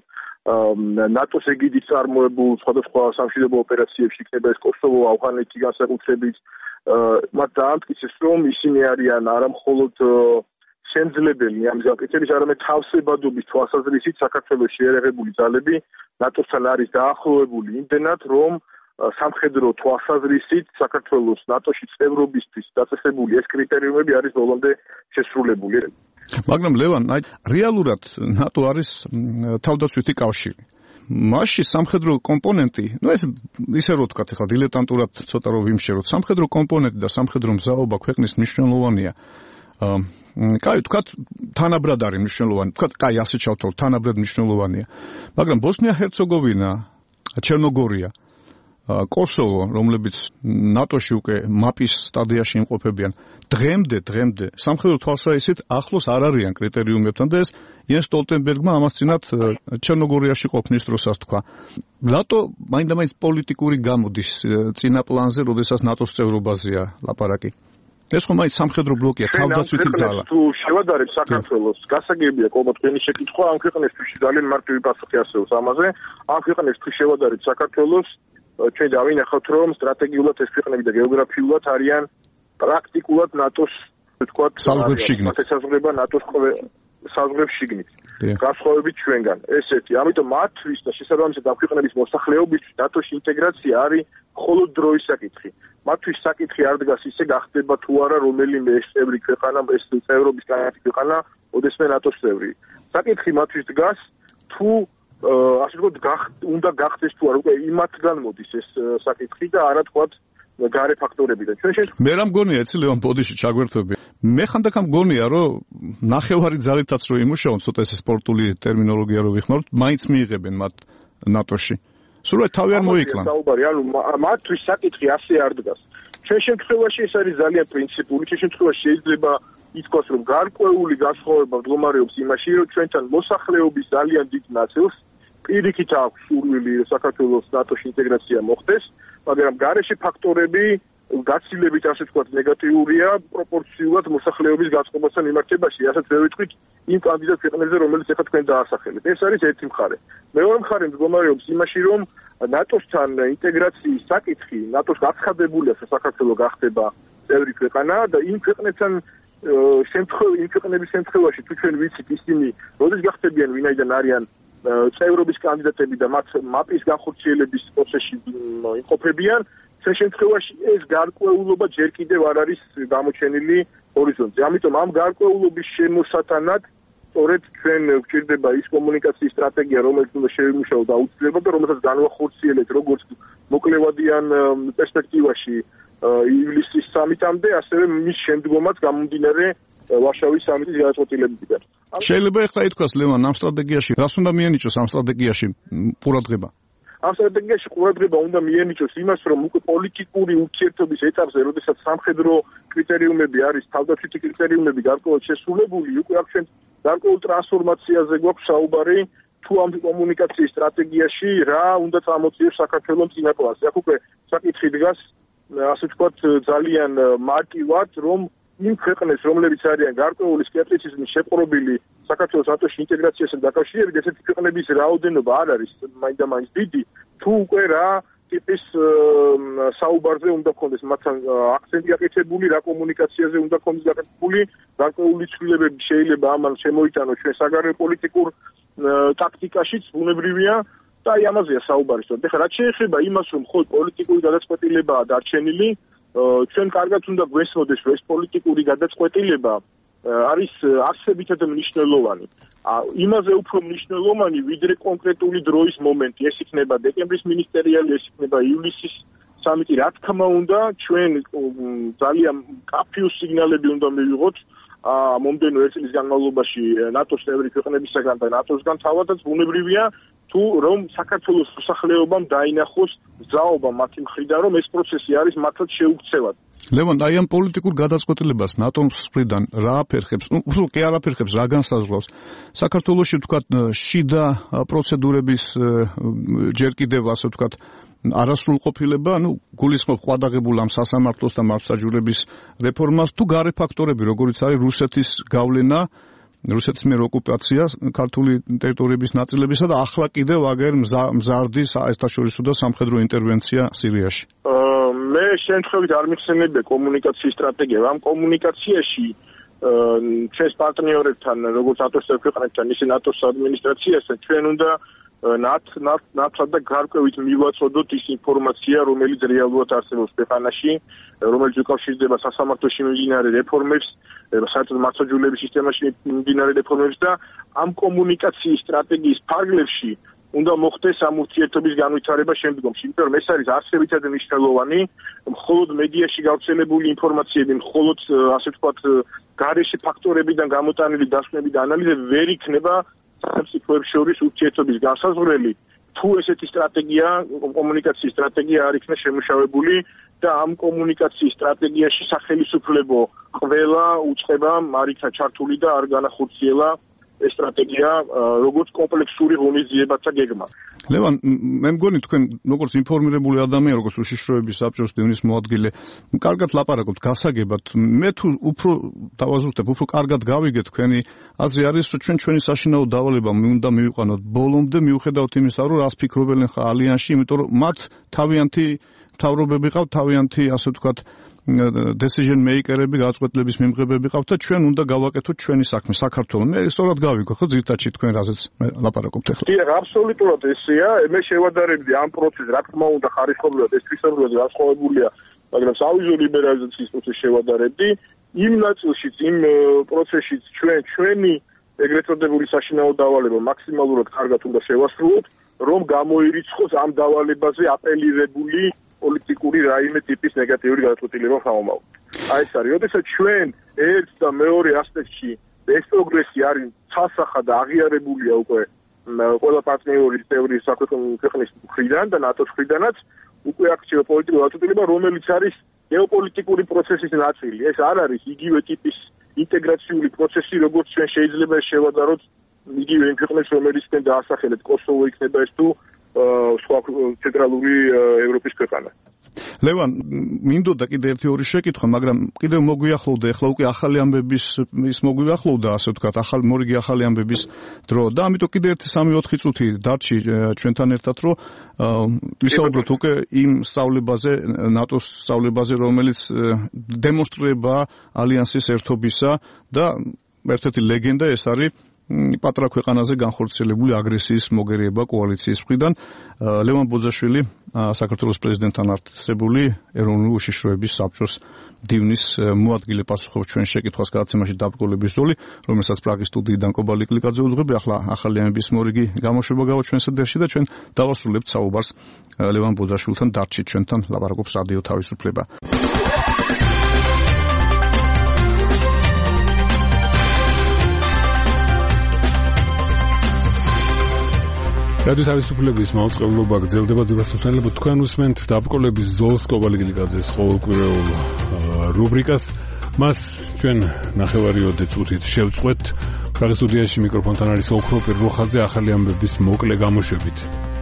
ნატოს ეგიდით წარმოებულ სხვადასხვა სამშვიდობო ოპერაციებში, იქნება ეს კოსოვო, ავღანეთი განსაკუთრებით, მათ დაამტკიცეს, რომ ისინი არიან არა მხოლოდ შემძლებელი ამ ზაკეთების, არამედ თავსებადობის თვალსაზრისით საქართველოს შეერაღებული ძალები ნატოსთან არის დაახლოებული იმდენად, რომ სამხედრო თვალსაზრისით საქართველოს ნატოში წევრობისთვის დაწესებული ეს კრიტერიუმები არის ბოლომდე შესრულებული. მაგრამ ლევან, რეალურად ნატო არის თავდაცვითი კავშირი. მასში სამხედრო კომპონენტი, ეს ისე რო ვთქვათ, ახლა დილეტანტურად ცოტა რო ვიმშეროთ, სამხედრო კომპონენტი და სამხედრო მზაობა ქვეყნის მნიშვნელოვანია. კაი, ვთქვათ, თანაბრად არის მნიშვნელოვანი. ვთქვათ, კაი, ასე ჩავთვალოთ, თანაბრად მნიშვნელოვანია. მაგრამ ბოსნია-ჰერცეგოვინა, ჩერნოგორია, კოსოვო, რომლებიც ნატოში უკვე მაპის სტადიაში იმყოფებიან, დღემდე სამხედრო თვალსაზრისით ახლოს არ არიან კრიტერიუმებთან და ეს იენს სტოლტენბერგმა ამას წინათ ჩერნოგორიაში ყოფნის დროსაც თქვა. რატო მაინდა-მაინც პოლიტიკური გამოდის წინა პლანზე, როდესაც ნატოს წევრობაზეა ლაპარაკი? ეს ხომ მაინც სამხედრო ბლოკია, თავდაცვითი ძალა. თუ შევადარებ საქართველოს, გასაგებია კოლბო თქვენი შეკითხვა, ამ ქვეყნისთვის ძალიან მარტივი პასუხი ასეულს ამაზე. ამ ქვეყნებს თუ შევადარებ საქართველოს, ჩვენ დავინახავთ, რომ სტრატეგიულად ეს ქვეყნები და გეოგრაფიულად არიან პრაქტიკულად ნატოს, ვთქვათ, ესაზღვრება ნატოს საზღვრებს შიგნით. განსხვავებით ჩვენგან. ესეთი, ამიტომ მათთვის და შესაბამისად ამ ქვეყნების მოსახლეობისთვის ნატოში ინტეგრაცია არის მხოლოდ დროის საკითხი. მათთვის საკითხი არ დგას ისე გახდება თუ არა რომელიმე ეს წევრი ქვეყანა, ეს წევრობის განათი ქვეყანა, ოდესმე ნატოს წევრი. საკითხი მათთვის დგას თუ ასე ვთქვათ, უნდა გახდეს თუ არა, უკვე იმათგან მოდის ეს საკითხი და არა თქვათ გარე ფაქტორებიდან. მე რა მგონია, იცი ლევან, ბოდიში ჩაგვერთვები. მე ხანდახან მგონია, რომ ნახევარი ძალითაც რო იმუშაონ, ცოტა ეს სპორტული ტერმინოლოგია რო ვიხმაროთ, მაინც მიიღებენ მათ ნატოში. სულ თავი არ მოიკლან. ანუ მათთვის საკითხი ასე არ დგას. ჩვენ შემთხვევაში ეს არის ძალიან პრინციპული. ჩვენ შემთხვევაში შეიძლება ითქვას, რომ გარკვეული განსხვავება მდგომარეობს იმაში, რომ ჩვენთან მოსახლეობის ძალიან დიდ ნაწილს პირიქით აქვს სურვილი საქართველოს ნატოში ინტეგრაცია მოხდეს, მაგრამ გარეშე ფაქტორები გაცილებით ასე ვთქვათ ნეგატიურია პროპორციულად მოსახლეობის გაწყობასთან მიმართებაში, რასაც ვერ ვიტყვით იმ კანდიდატ ქვეყნებზე, რომელიც ახლა თქვენ დაასახელეთ. ეს არის ერთი მხარე. მეორე მხარე მდგომარეობს იმაში, რომ ნატოსთან ინტეგრაციის საკითხი, ნატოს გაცხადებულია, რომ საქართველო გახდება წევრი ქვეყანა და იმ ქვეყნებთან იმ ქვეყნების შემთხვევაში თუ ჩვენ ვიცით ისინი როდის გახდებიან ვინაიდან არიან წევრობის კანდიდატები და მათ მაპის განხორციელების პროცესში იმყოფებიან, ჩვენ შემთხვევაში ეს გარკვეულობა ჯერ კიდევ არ არის გამოჩენილი ჰორიზონტზე. ამიტომ ამ გარკვეულობის შემოსატანად სწორედ ჩვენ გვჭირდება ის კომუნიკაციის სტრატეგია, რომელიც უნდა შევიმუშაოთ აუცილებლად და რომელსაც განვახორციელეთ როგორც მოკლევადიან პერსპექტივაში ივლისის სამიტამდე, ასევე მის შემდგომაც გამომდინარე ვარშავის სამიტის გადაწყვეტილებებიდან. შეიძლება ეხლა ითქვას ლევან, ამ სტრატეგიაში რას უნდა მიენიჭოს ამ სტრატეგიაში ყურადღება? ამ სტრატეგიაში ყურადღება უნდა მიენიჭოს იმას, რომ უკვე პოლიტიკური ურთიერთობის ეტაპზე, როდესაც სამხედრო კრიტერიუმები არის, თავდაცვითი კრიტერიუმები გარკვეულად შესრულებული, უკვე აქ ჩვენ გარკვეულ ტრანსფორმაციაზე გვაქვს საუბარი, თუ ამ კომუნიკაციის სტრატეგიაში რა უნდა წამოწიოს საქართველოს წინა პლანზე. აქ უკვე საკითხი დგას, ასე ვთქვათ, ძალიან მარტივად, რომ იმ ქვეყნებს, რომლებიც არიან გარკვეული სკეპტიციზმის შეპყრობილი საქართველოს ნატოში ინტეგრაციასთან დაკავშირებით, ესეთი ქვეყნების რაოდენობა არ არის მაინდა-მაინც დიდი, თუ უკვე რა ტიპის საუბარზე უნდა გქონდეს მათთან აქცენტი გაკეთებული, რა კომუნიკაციაზე უნდა გქონდეს გაკეთებული, გარკვეული ცვლილებები შეიძლება ამან შემოიტანოს ჩვენ საგარეო პოლიტიკურ ტაქტიკაშიც, ბუნებრივია და აი ამაზეა საუბარი. ეხლა რაც შეეხება იმას, რომ ხო პოლიტიკური გადაწყვეტილებაა დარჩენილი, ჩვენ კარგად უნდა გვესმოდეს, რომ ეს პოლიტიკური გადაწყვეტილება არის არსებითად მნიშვნელოვანი. იმაზე უფრო მნიშვნელოვანი, ვიდრე კონკრეტული დროის მომენტი. ეს იქნება დეკემბრის მინისტერიალი, ეს იქნება ივლისის სამიტი. რა თქმა უნდა, ჩვენ ძალიან კაფიუს სიგნალები უნდა მივიღოთ მომდენო ერთ წლის განმავლობაში ნატოს წევრი ქვეყნებისაგან და ნატოსგან თავადაც ბუნებრივია თუ რომ საქართველოს მოსახლეობამ დაინახოს ზაობა მათი მხრიდან, რომ ეს პროცესი არის მართლაც შეუქცევად. ლევან, აი ამ პოლიტიკურ გადაწყვეტილებას ნატოს მხრიდან რა აფერხებს? უფრო კი არ აფერხებს, რა განსაზღვრავს? საქართველოში ვთქვათ შიდა პროცედურების ჯერ კიდევ ასე ვთქვათ არასრულყოფილება, გულისხმობ ყვადაღებულ ამ სასამართლოს და მართლმსაჯულების რეფორმას, თუ გარე ფაქტორები, როგორიც არის რუსეთის გავლენა, რუსეთის მიერ ოკუპაცია ქართული ტერიტორიების ნაწილებისა და ახლა კიდევ აგერ მზარდი საერთაშორისო და სამხედრო ინტერვენცია სირიაში. მე შემთხვევით არ მიხსენებია კომუნიკაციის სტრატეგია. ამ კომუნიკაციაში ჩვენს პარტნიორებთან, როგორც ნატოს ქვეყნებთან, ისე ნატოს ადმინისტრაციასთან, ჩვენ უნდა ნაცვლად და გარკვევით მივაწოდოთ ის ინფორმაცია, რომელიც რეალურად არსებობს ქვეყანაში, რომელიც უკავშირდება სასამართლოში მიმდინარე რეფორმებს, საერთოდ მართლმსაჯულების სისტემაში მიმდინარე რეფორმებს და ამ კომუნიკაციის სტრატეგიის ფარგლებში უნდა მოხდეს ამ ურთიერთობის განვითარება შემდგომში, იმიტომ რომ ეს არის არსებითად მნიშვნელოვანი, მხოლოდ მედიაში გავრცელებული ინფორმაციები, მხოლოდ ასე ვთქვათ გარეშე ფაქტორებიდან გამოტანილი დასკვნები და ანალიზები ვერ იქნება სახელმწიფოებს შორის ურთიერთობის განსაზღვრელი, თუ ესეთი სტრატეგია, კომუნიკაციის სტრატეგია არ იქნება შემუშავებული და ამ კომუნიკაციის სტრატეგიაში სახელმწიფო ყველა უწყებამ არ იქნა ჩართული და არ განახორციელა ეს სტრატეგია როგორც კომპლექსური ღონისძიებათა გეგმა. ლევან, მე მგონი თქვენ როგორც ინფორმირებული ადამიანი, როგორც უშიშროების საბჭოს დევნის მოადგილე, კარგად ლაპარაკობთ გასაგებად. მე თუ უფრო დავაზუსტებ, უფრო კარგად გავიგე თქვენი აზრი არის, რომ ჩვენი საშინაო დავალება უნდა მივიყვანოთ ბოლომდე, მიუხედავად იმისა, რომ რას ფიქრობენ ხა ალიანსში, იმიტომ რომ მათ თავიანთი მთავრობები ყავთ, თავიანთი ასე ვთქვათ decision maker-ები, გადაწყვეტილების მიმღებები ყავთ და ჩვენ უნდა გავაკეთოთ ჩვენი საქმე საქართველოს. მე სწორად გავიგო, ხო ზირთადში თქვენ რაზეც ლაპარაკობთ ახლა. დიახ, აბსოლუტურად ესეა. მე შევადარებდი ამ პროცესს, რა თქმა უნდა, ხარისხობრივად ეს თვისებურად განსხვავებულია, მაგრამ სავიზო ლიბერალიზაციის პროცესს შევადარებდი. იმ ნაწილშიც, იმ პროცესშიც ჩვენი ეგრეთ წოდებული საშინაო დავალება მაქსიმალურად კარგად უნდა შევასრულოთ, რომ გამოირიცხოს ამ დავალებაზე აპელირებული პოლიტიკური რაიმე ტიპის ნეგატიური გადაწყვეტილება ხამომავთ. აი ეს არის, როდესაც ჩვენ ერთ და მეორე ასპექტში ეს პროგრესი არის ცალსახა და აღიარებულია უკვე ყველა პარტნიორის წევრი ქვეყნის მხრიდან და ნატოს მხრიდანაც, უკვე აქცია პოლიტიკური გადაწყვეტილება, რომელიც არის გეოპოლიტიკური პროცესის ნაწილი. ეს არ არის იგივე ტიპის ინტეგრაციული პროცესი, როგორც ჩვენ შეიძლება შევადაროთ იგივე იმ ქვეყნებს, რომელიცკენ დაასახელეთ კოსოვო იქნება ეს თუ სხვა ცენტრალური ევროპის ქვეყანა. ლევან, მინდოდა კიდე ერთი შეკითხვა, მაგრამ კიდევ მოგვიახლოვდა ახლა უკვე ახალი ამბების ის მოგვიახლოვდა, ასე ვთქვათ, მორიგი ახალი ამბების დრო და ამიტომ კიდე 3-4 წუთი დარჩი ჩვენთან ერთად, რომ ვისაუბროთ უკვე იმ სწავლებაზე, ნატოს სწავლებაზე, რომელიც დემონსტრირება ალიანსის ერთობისა და ერთ-ერთი ლეგენდა ეს არის პატრა ქვეყანაზე განხორციელებული აგრესიის მოგერიება კოალიციის მხრიდან. ლევან ბოძაშვილი, საქართველოს პრეზიდენტთან არსებული ეროვნული უშიშროების საბჭოს დივნის მოადგილე პასუხობს ჩვენ შეკითხვას გადაცემაში დაბრკოლების ზოლი, რომელსაც პრაღის სტუდიიდან კობა ლიკლიკაძე უძღვები. ახლა ახალი ამბების მორიგი გამოშვება გავა ჩვენს ეთერში და ჩვენ დავასრულებთ საუბარს ლევან ბოძაშვილთან. დარჩით ჩვენთან, ლაპარაკობს რადიო თავისუფლება. რადიო თავისუფლების მაუწყებლობა გრძელდება ძვირფასობრივად. თქვენ უსმენთ დაბრკოლების ზოლს კობა ლიკლიკაძეს ყოველკვირეულ რუბრიკას. მას ჩვენ ნახევარიოდე წუთით შევწყვეტ. პრაღის სტუდიაში მიკროფონთან არის ოქრო პირბოხაძე, ახალი ამბების მოკლე გამოშვებით.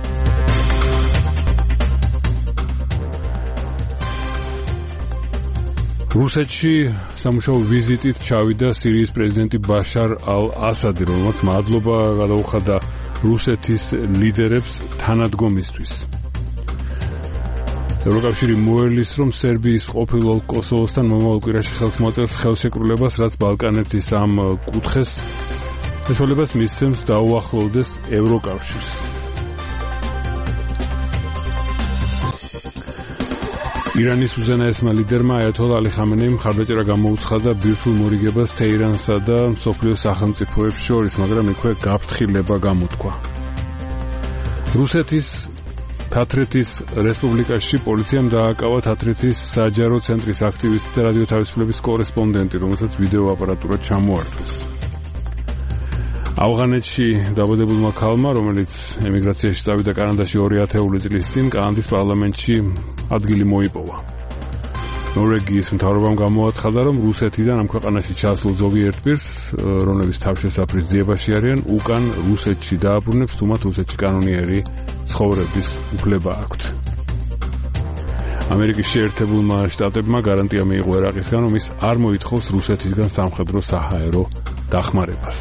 რუსეთში სამუშაო ვიზიტით ჩავიდა სირიის პრეზიდენტი ბაშარ ალ-ასადი, რომელმაც მადლობა გადაუხადა რუსეთის ლიდერებს თანადგომისთვის. ევროკავშირი მოელის, რომ სერბიის ყოფილ კოსოვოსთან მომავალ კვირაში ხელს მოაწერს ხელშეკრულებას, რაც ბალკანეთის ამ კუთხეს საშუალებას მისცემს დაუახლოვდეს ევროკავშირს. ირანის უზენაესმა ლიდერმა აიათოლა ალი ხამენეიმ მხარდაჭერა გამოუცხადა ბირთვულ მორიგებას თეირანსა და მსოფლიოს სახელმწიფოებს შორის, მაგრამ იქვე გაფრთხილება გამოთქვა. რუსეთის თათრეთის რესპუბლიკაში პოლიციამ დააკავა თათრეთის საჯარო ცენტრის აქტივისტი და რადიო თავისუფლების კორესპონდენტი, რომელსაც ვიდეო აპარატურა ჩამოართვეს. ავღანეთში დაბადებულმა ქალმა, რომელიც ემიგრაციაში წავიდა კანადაში 2 ათეული წლის წინ, კანადის პარლამენტში ადგილი მოიპოვა. ნორვეგიის მთავრობამ გამოაცხადა, რომ რუსეთიდან ამ ქვეყანაში ჩასულ ზოგიერთ პირს, რომლებიც თავშესაფრის ძიებაში არიან, უკან რუსეთში დააბრუნებს, თუმცა რუსეთში კანონიერი ცხოვრების უფლება აქვთ. ამერიკის შეერთებულმა შტატებმა გარანტია მიიღო ერაყისგან, რომ ის არ მოითხოვს რუსეთისგან სამხედრო საჰაერო დახმარებას.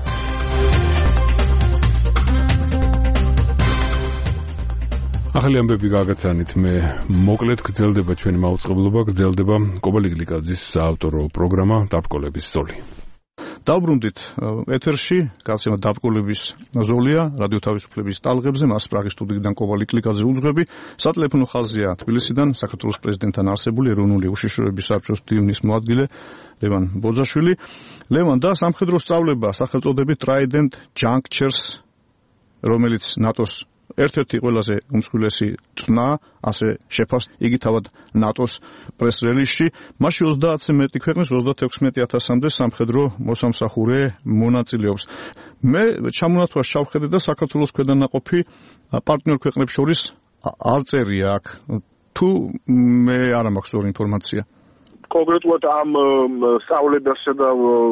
ახალი ამბები გაგაცანით, მე მოკლედ გრძელდება ჩვენი მაუწყებლობა, გრძელდება კობა ლიგლიკაძის საავტორო პროგრამა დაბრკოლების ზოლი. დავბრუნდით ეთერში, გასცემა დაბრკოლების ზოლია, რადიო თავისუფლების ტალღებზე, მას პრაღის სტუდიიდან კობა ლიგლიკაძე უძღვები, სატელეფონო ხაზია თბილისიდან, საქართველოს პრეზიდენტთან არსებული ეროვნული უშიშროების საბჭოს დივნის მოადგილე ლევან ბოძაშვილი. ლევან, და სამხედრო სწავლება სახელწოდებით Trident Junctures, რომელიც ნატოს ერთ-ერთი ყველაზე უმსხვილესი წნა, ასე შეფას იგი თავად ნატოს პრეს-რელიზში, მასში 30-ზე მეტი ქვეყნის 36,000-მდე სამხედრო მოსამსახურე მონაწილეობს. მე ჩამონათვალს ჩავხედე და საქართველოს ქვედანაყოფი პარტნიორ ქვეყნებს შორის არ წერია აქ. თუ მე არ მაქვს ორი ინფორმაცია. კონკრეტულად ამ სწავლებასა და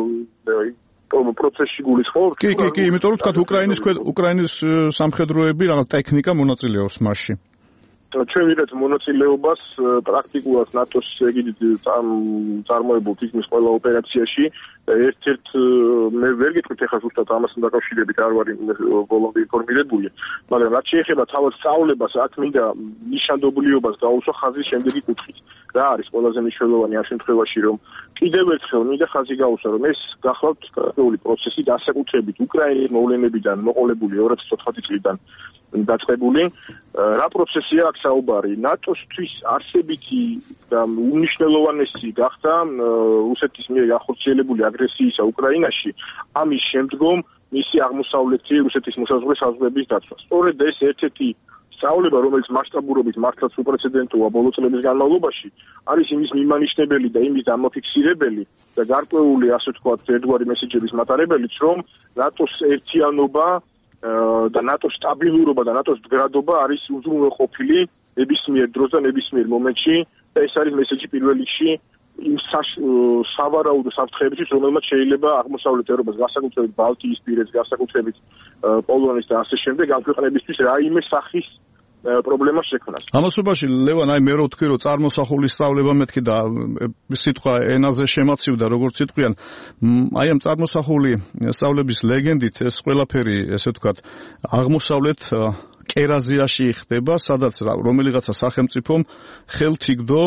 პროცესში გულისხმობთ? კი, იმიტომ რომ თქვა უკრაინის სამხედროები რაღაც ტექნიკა მონაწილეობს მასში. ჩვენ ვიღეთ მონაწილეობას პრაქტიკულად ნატოს ეგიდით წარმოებულ თითქმის ყველა ოპერაციაში. ერთ-ერთ მე ვერ გეტყვით ახლა ზუსტად ამასთან დაკავშირებით არ ვარ ბოლომდე ინფორმირებული, მაგრამ რაც შეეხება თავად სწავლებას, აქ მინდა ნიშანდობლიობას გაუსვა ხაზის შემდეგი კუთხით. რა არის ყველაზე მნიშვნელოვანი ამ შემთხვევაში, რომ კიდევ ერთხელ მინდა ხაზი გაუსვა, რომ ეს გახლავთ კონკრეტული პროცესი დასაკუთრებით უკრაინის მოვლენებიდან მოყოლებული 2014 წლიდან დაწყებული. რა პროცესია აქ საუბარი? ნატოსთვის არსებითი და უმნიშვნელოვანესი გახდა რუსეთის მიერ ახორციელებული აგრესიისა უკრაინაში, ამის შემდგომ მისი აღმოსავლეთი რუსეთის მოსაზღვრე საზღვრების დაცვა. სწორედ ეს ერთ-ერთი სწავლება, რომელიც მასშტაბურობით მართლაც უპრეცედენტოა ბოლო წლების განმავლობაში, არის იმის მიმანიშნებელი და იმის დამაფიქსირებელი და გარკვეული, ასე ვთქვათ, ერთგვარი მესეჯების მატარებელიც, რომ ნატოს ერთიანობა და ნატოს სტაბილურობა და ნატოს მდგრადობა არის უზრუნველყოფილი ნებისმიერ დროს და ნებისმიერ მომენტში და ეს არის მესეჯი პირველ რიგში იმ სავარაუდო საფრთხეებისთვის, რომელმაც შეიძლება აღმოსავლეთ ევროპას, განსაკუთრებით ბალტიის პირებს, განსაკუთრებით პოლონეთს და ასე შემდეგ ამ ქვეყნებისთვის რაიმე სახის პრობლემას შექმნას. ამასობაში ლევან, მე რო ვთქვი, რომ წარმოსახულის სწავლება მეთქი და სიტყვა ენაზე შემაცივდა, როგორც სიტყვიან, ამ წარმოსახული სწავლების ლეგენდით ეს ყველაფერი, ესე ვთქვათ, აღმოსავლეთ კერაზიაში ხდება, სადაც რომელიღაცა სახელმწიფომ ხელთ იგდო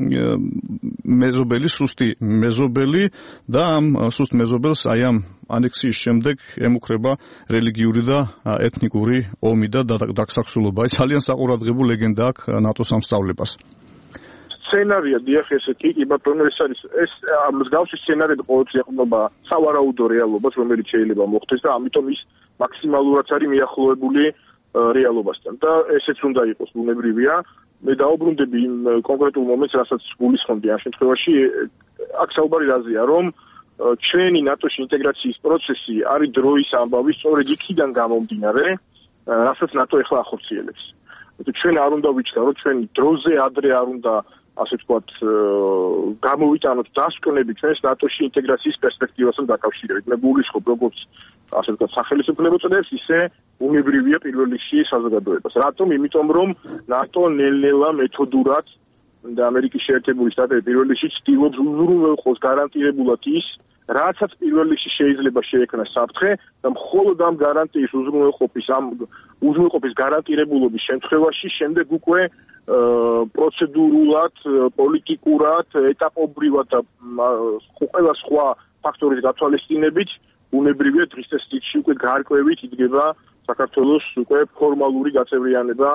მეზობელი, სუსტი მეზობელი და ამ სუსტ მეზობელს ამ ანექსიის შემდეგ ემუქრება რელიგიური და ეთნიკური ომი და დაგსახსულობა. ეს ძალიან საყურადღებო ლეგენდა აქვს ნატოს ამ სწავლებას. სცენარია დიახ, ესე კი, ბატონო, ეს არის ეს მსგავსი სცენარები ყოველთვის ეყრდნობა სავარაუდო რეალობას, რომელიც შეიძლება მოხდეს და ამიტომ ის მაქსიმალურად არის მიახლოებული რეალობასთან და ესეც უნდა იყოს ბუნებრივია. მე დაუბრუნდები იმ კონკრეტულ მომენტს, რასაც გულისხმობდი ამ შემთხვევაში. აქ საუბარი რაზეა, რომ ჩვენი ნატოში ინტეგრაციის პროცესი არის დროის ამბავი, სწორედ იქიდან გამომდინარე, რასაც ნატო ეხლა ახორციელებს. ჩვენ არ უნდა ვიჩქაროთ, ჩვენ დროზე ადრე არ უნდა, ასე ვთქვათ, გამოვიტანოთ დასკვნები ჩვენს ნატოში ინტეგრაციის პერსპექტივასთან დაკავშირებით. მე გულისხმობ, როგორც ასე ვთქვათ, სახელმწიფო წოდებს, ისე უნებრივია პირველ რიგში საზოგადოებას. რატომ? იმიტომ რომ ნატო ნელ-ნელა მეთოდურად და ამერიკის შეერთებული შტატები პირველ რიგში ცდილობს უზრუნველყოს გარანტირებულად ის, რაცაც პირველ რიგში შეიძლება შეექმნას საფრთხე და მხოლოდ ამ გარანტიის უზრუნველყოფის გარანტირებულობის შემთხვევაში შემდეგ უკვე პროცედურულად, პოლიტიკურად, ეტაპობრივად და ყველა სხვა ფაქტორის გათვალისწინებით უნებრივია დღის წესრიგში უკვე გარკვევით იდგება საქართველოს უკვე ფორმალური გაწევრიანება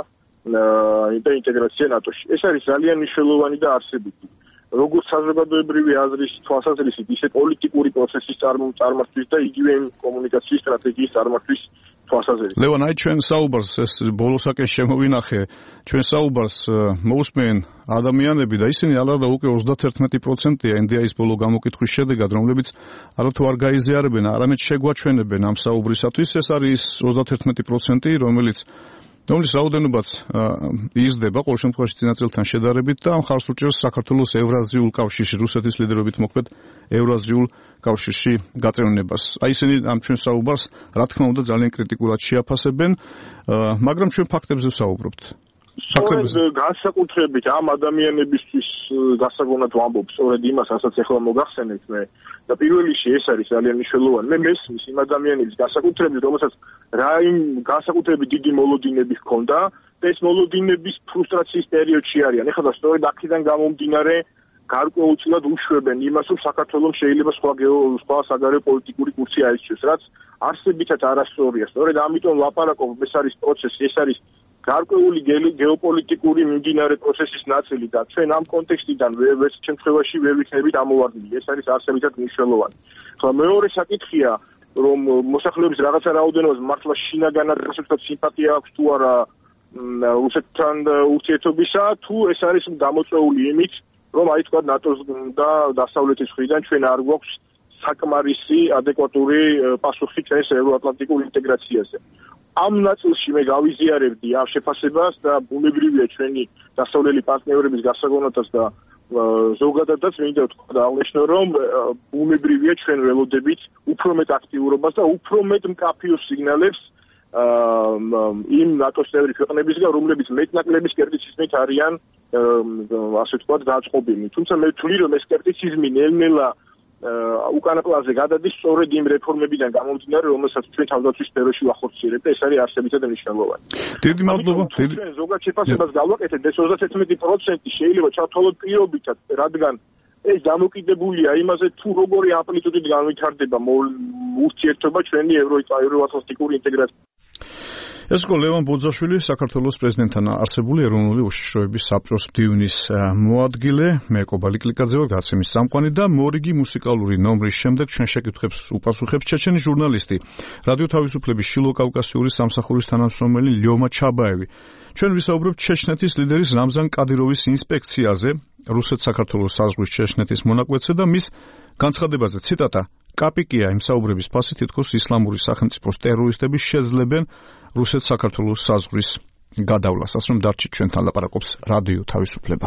და ინტეგრაცია ნატოში. ეს არის ძალიან მნიშვნელოვანი და არსებითი. როგორც საზოგადოებრივი აზრის თვალსაზრისით, ისე პოლიტიკური პროცესის წარმართვის და იგივე კომუნიკაციის სტრატეგიის წარმართვის თვალსაზრისით. ლევან, აი ჩვენ საუბარს ეს ბოლოსაკენ შემოვინახე, ჩვენ საუბარს მოусმენ ადამიანები და ისინი ალარდა უკვე 31%-ია NDI-ის ბოლო გამოკითხვის შედეგად, რომლებიც არათუ არ გაიზიარებენ, არამედ შეგვაჩვენებენ ამ საუბრისათვის. ეს არის 31%, რომლის რაოდენობაც იზრდება ყოველ შემთხვევაში წინა წელთან შედარებით და ამ ხარს უჭერს საქართველოს ევრაზიულ კავშირში, რუსეთის ლიდერობით მოქმედ ევრაზიულ კავშირში გაწევრიანებას. აი ისინი ამ ჩვენ საუბარს, რა თქმა უნდა, ძალიან კრიტიკულად შეაფასებენ, მაგრამ ჩვენ ფაქტებზე ვსაუბრობთ. სწორედ განსაკუთრებით ამ ადამიანებისთვის გასაგონად ვამბობ სწორედ იმას, რასაც ახლა მოგახსენეთ მე და პირველ რიგში ეს არის ძალიან მნიშვნელოვანი. მე მესმის იმ ადამიანების განსაკუთრებით, რომელსაც რაიმ განსაკუთრებით დიდი მოლოდინები ჰქონდა და ეს მოლოდინების ფრუსტრაციის პერიოდში არიან. ეხლა და სწორედ აქედან გამომდინარე გარკვეულწილად უშვებენ იმას, რომ საქართველოს შეიძლება სხვა საგარეო პოლიტიკური კურსი აირჩიოს, რაც არსებითად არასწორია. სწორედ ამიტომ ლაპარაკობ, ეს არის პროცესი, ეს არის გარკვეული გეოპოლიტიკური მიმდინარე პროცესის ნაწილი და ჩვენ ამ კონტექსტიდან ვერც შემთხვევაში ვერ ვიქნებით ამოვარდნილი. ეს არის არსებითად მნიშვნელოვანი. ხოლო მეორე საკითხია, რომ მოსახლეობის რაღაცა რაოდენობას მართლა შინაგანად რუსეთთან სიმპათია აქვს თუ არა რუსეთთან ურთიერთობისა, თუ ეს არის გამოწვეული იმით, რომ აი თქვა ნატოს და დასავლეთის მხრიდან ჩვენ არ გვაქვს საკმარისი ადეკვატური პასუხი ჩვენს ევროატლანტიკურ ინტეგრაციაზე. ამ ნაწილში მე გავიზიარებდი ამ შეფასებას და ბუნებრივია ჩვენი დასავლელი პარტნიორების გასაგონათაც და ზოგადადაც მინდა ვთქვა და აღნიშნო, რომ ბუნებრივია ჩვენ ველოდებით უფრო მეტ აქტიურობას და უფრო მეტ მკაფიო სიგნალებს იმ ნატოს წევრი ქვეყნებისგან, რომლებიც მეტნაკლები სკეპტიციზმით არიან ასე ვთქვათ დაწყობილნი. თუმცა მე ვთვლი, რომ ეს სკეპტიციზმი ნელ-ნელა უკანა პლანზე გადადის სწორედ იმ რეფორმებიდან გამომდინარე, რომელსაც ჩვენ თავდაცვის სფეროში ვახორციელებთ და ეს არის არსებითად მნიშვნელოვანი. დიდი მადლობა. ჩვენ ზოგადად შეფასებას გავაკეთეთ, ეს 31% შეიძლება ჩავთვალოთ პირობითად, რადგან ეს დამოკიდებულია იმაზე, თუ როგორი ამპლიტუდით განვითარდება ურთიერთობა ჩვენი ევროატლანტიკური ინტეგრაცია. ეს იყო ლევან ბოძაშვილი, საქართველოს პრეზიდენტთან არსებული ეროვნული უშიშროების საბჭოს მდივნის მოადგილე, მე კობალი კლიკაძე ვარ, გაცემის წამყვანი და მორიგი მუსიკალური ნომრის შემდეგ ჩვენ შეკითხვებს უპასუხებს ჩეჩენი ჟურნალისტი, რადიო თავისუფლების შილო-კავკასიური სამსახურის თანამშრომელი ლიომა ჩაბაევი. ჩვენ ვისაუბრებთ ჩეჩნეთის ლიდერის რამზან კადიროვის ინსპექციაზე, რუსეთ-საქართველოს საზღვრის ჩეჩნეთის მონაკვეთზე და მის განცხადებაზე, ციტატა, კაპიკია იმ საუბრების ფასი, თითქოს ისლამური სახელმწიფოს ტერორისტები შეძლებენ რუსეთ-საქართველოს საზღვრის გადავლას. ასე რომ დარჩით ჩვენთან, ლაპარაკობს რადიო თავისუფლება.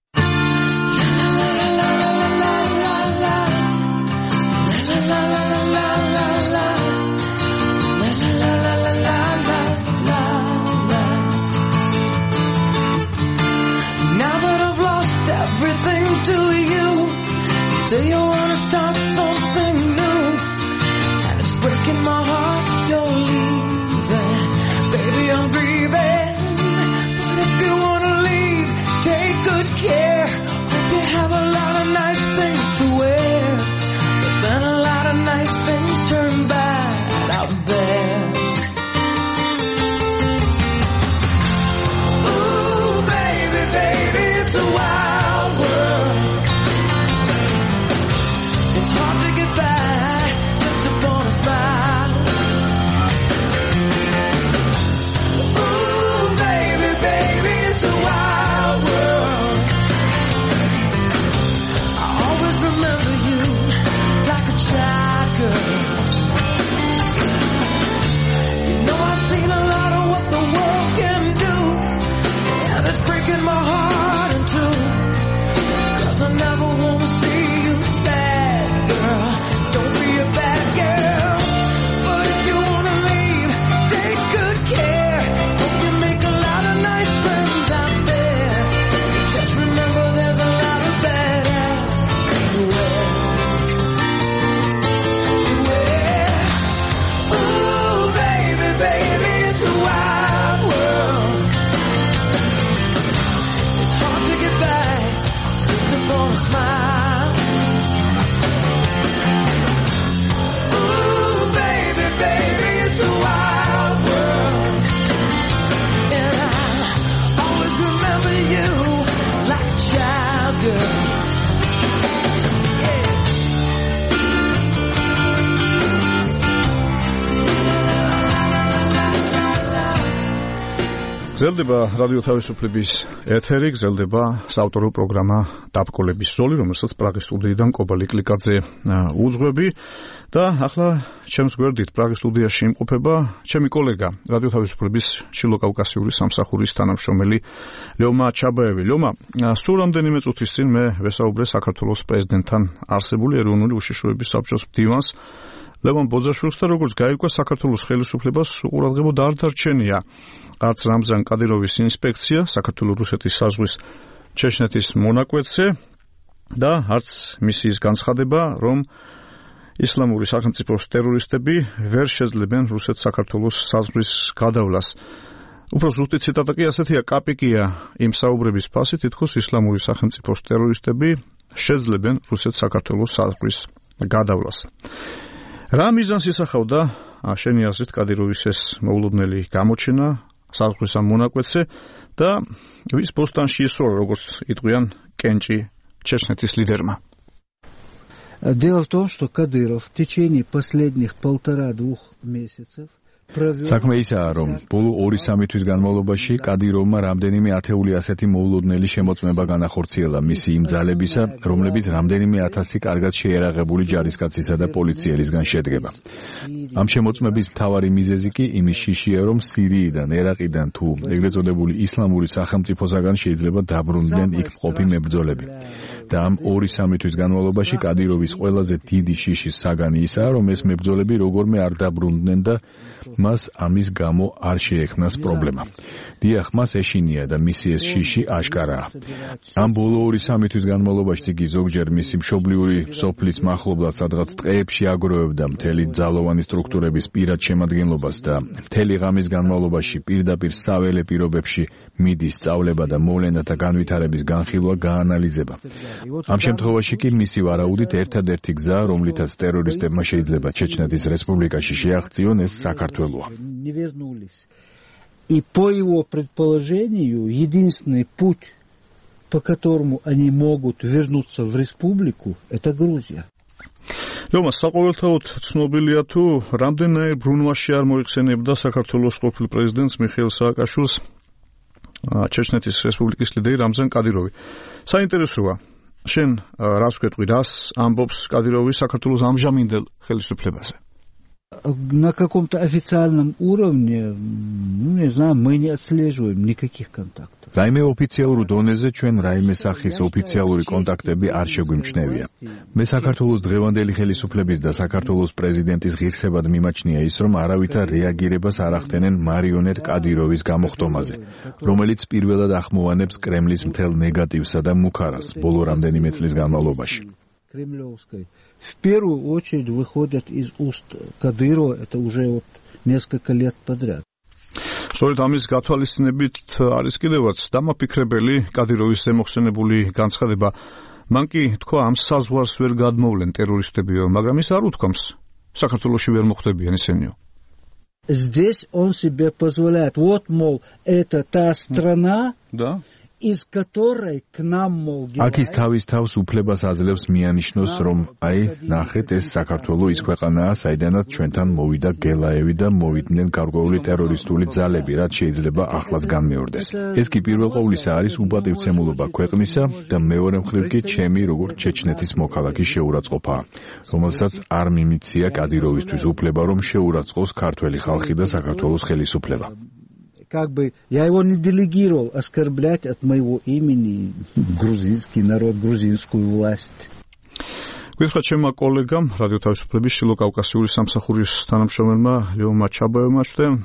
Say you wanna start something new, and it's breaking my heart you're leaving. Baby, I'm grieving, but if you wanna leave, take good გრძელდება რადიო თავისუფლების ეთერი, გრძელდება საავტორო პროგრამა დაბკოლების ზოლი, რომელსაც პრაღის სტუდიიდან კობა ლიკლიკაძე უძღვები და ახლა ჩემს გვერდით პრაღის სტუდიაში იმყოფება ჩემი კოლეგა რადიო თავისუფლების ჩილო-კავკასიური სამსახურის თანამშრომელი ლეომა ჩაბაევი. ლეომა, სულ რამდენიმე წუთის წინ მე ვესაუბრე საქართველოს პრეზიდენტთან არსებული ეროვნული უშიშროების საბჭოს მდივანს ლევან ბოძაშვილს და როგორც გაირკვა საქართველოს ხელისუფლებას უყურადღებოდ არ დარჩენია არც რამზან კადიროვის ინსპექცია, საქართველოს-რუსეთის საზღვრის ჩეჩნეთის მონაკვეთზე და არც მისიის განცხადება, რომ ისლამური სახელმწიფოს ტერორისტები ვერ შეძლებენ რუსეთ-საქართველოს საზღვრის გადავლას. უფრო ზუსტი ციტატა კი ასეთია: კაპიკია იმ საუბრების ფასი, თითქოს ისლამური სახელმწიფოს ტერორისტები შეძლებენ რუსეთ-საქართველოს საზღვრის გადავლას. რა მიზანს ისახავდა შენი აზრით კადიროვის ეს მოულოდნელი გამოჩენა საზღვრის ამ მონაკვეთზე და ვის ბოსტანში ისროლა, როგორც იტყვიან კენჭი ჩეჩნეთის ლიდერმა? Дело в том, что Кадыров в течение последних 1,5-2 месяцев საქმე ისაა, რომ ბოლო 2-3 თვის განმავლობაში კადიროვმა რამდენიმე ათეული ასეთი მოულოდნელი შემოწმება განახორციელა მისი იმ ძალებისა, რომლებიც რამდენიმე ათასი კარგად შეერაღებული ჯარისკაცისა და პოლიციელისგან შედგება. ამ შემოწმების მთავარი მიზეზი კი იმის შიშია, რომ სირიიდან, ერაყიდან თუ ეგრეთ წოდებული ისლამური სახელმწიფოსაგან შეიძლება დაბრუნდნენ იქ მყოფი მებრძოლები. და ამ 2-3 თვის განმავლობაში კადიროვის ყველაზე დიდი შიშის საგანი ისაა, რომ ეს მებრძოლები როგორმე არ დაბრუნდნენ და მას ამის გამო არ შეექმნას პრობლემა. დიახ, მას ეშინია და მისი ეს შიში აშკარაა. ამ ბოლო 2-3 თვის განმავლობაში კი ზოგჯერ მისი მშობლიური სოფლის მახლობლად სადღაც ტყეებში აგროვებდა მთელი ძალოვანი სტრუქტურების პირად შემადგენლობას და მთელი ღამის განმავლობაში პირდაპირ საველე პირობებში მიდის სწავლება და მოვლენათა განვითარების განხილვა გაანალიზება. ამ შემთხვევაში კი მისი ვარაუდით ერთადერთი გზა, რომლითაც ტერორისტებმა შეიძლება ჩეჩნეთის რესპუბლიკაში შეაღწიონ, ეს საქართველოა. И по его предположению, единственный путь, по которому они могут вернуться в республику, это Грузия. ლეომა, საყოველთაოდ ცნობილია თუ რამდენიმე ბრუნვაში არ მოიხსენებდა საქართველოს ყოფილ პრეზიდენტს მიხეილ სააკაშვილს ჩეჩნეთის რესპუბლიკის ლიდერი რამზან კადიროვი. საინტერესოა, შენ რას ვკეტყვი, რას ამბობს კადიროვი საქართველოს ამჟამინდელ ხელისუფლებაზე? На каком-то официальном уровне, не знаю, мы не отслеживаем никаких контактов. რაიმე ოფიციალურ დონეზე ჩვენ რაიმე სახის ოფიციალური კონტაქტები არ შეგვიმჩნევია. მე საქართველოს დღევანდელი ხელისუფლების და საქართველოს პრეზიდენტის ღირსებად მიმაჩნია ის, რომ არავითარ რეაგირებას არ ახდენენ მარიონეტ კადიროვის გამოხტომაზე, რომელიც პირველად ახმოვანებს კრემლის მთელ ნეგატივსა და მუქარას ბოლო რამდენიმე წლის განმავლობაში. Кремлевской. В первую очередь выходят из уст Кадырова, это уже вот несколько лет подряд. სწორედ ამის გათვალისწინებით არის კიდევაც დამაფიქრებელი კადიროვის ზემოხსენებული განცხადება. მან კი თქვა, ამ საზღვარს ვერ გადმოვლენ ტერორისტებიო, მაგრამ ის არ უთქვამს, საქართველოში ვერ მოხდებიან ისენიო. Здесь он себе позволяет. Вот, мол, это та страна, Да? из которой к нам, мол, აქ ის თავის თავს უფლებას აძლევს მიანიშნოს, რომ აი, ნახეთ, ეს საქართველო ის ქვეყანაა, საიდანაც ჩვენთან მოვიდა გელაევი და მოვიდნენ გარკვეული ტერორისტული ძალები, რაც შეიძლება ახლაც განმეორდეს. ეს კი პირველ ყოვლისა არის უბადივცემულობა ქვეყნისა და მეორე მხრივ კი ჩემი როგორც ჩეჩნეთის მოქალაქის შეურაცხყოფაა, რომელსაც არ მიმიცია კადიროვისთვის უფლება, რომ შეურაცხყოს ქართველი ხალხი და საქართველოს ხელისუფლება. Как бы я его не делегировал оскорблять от моего имени грузинский народ, грузинскую власть. გითხრათ ჩემმა კოლეგამ რადიო თავისუფლების ჩილო-კავკასიური სამსახურის თანამშრომელმა ლეომა ჩაბაევმა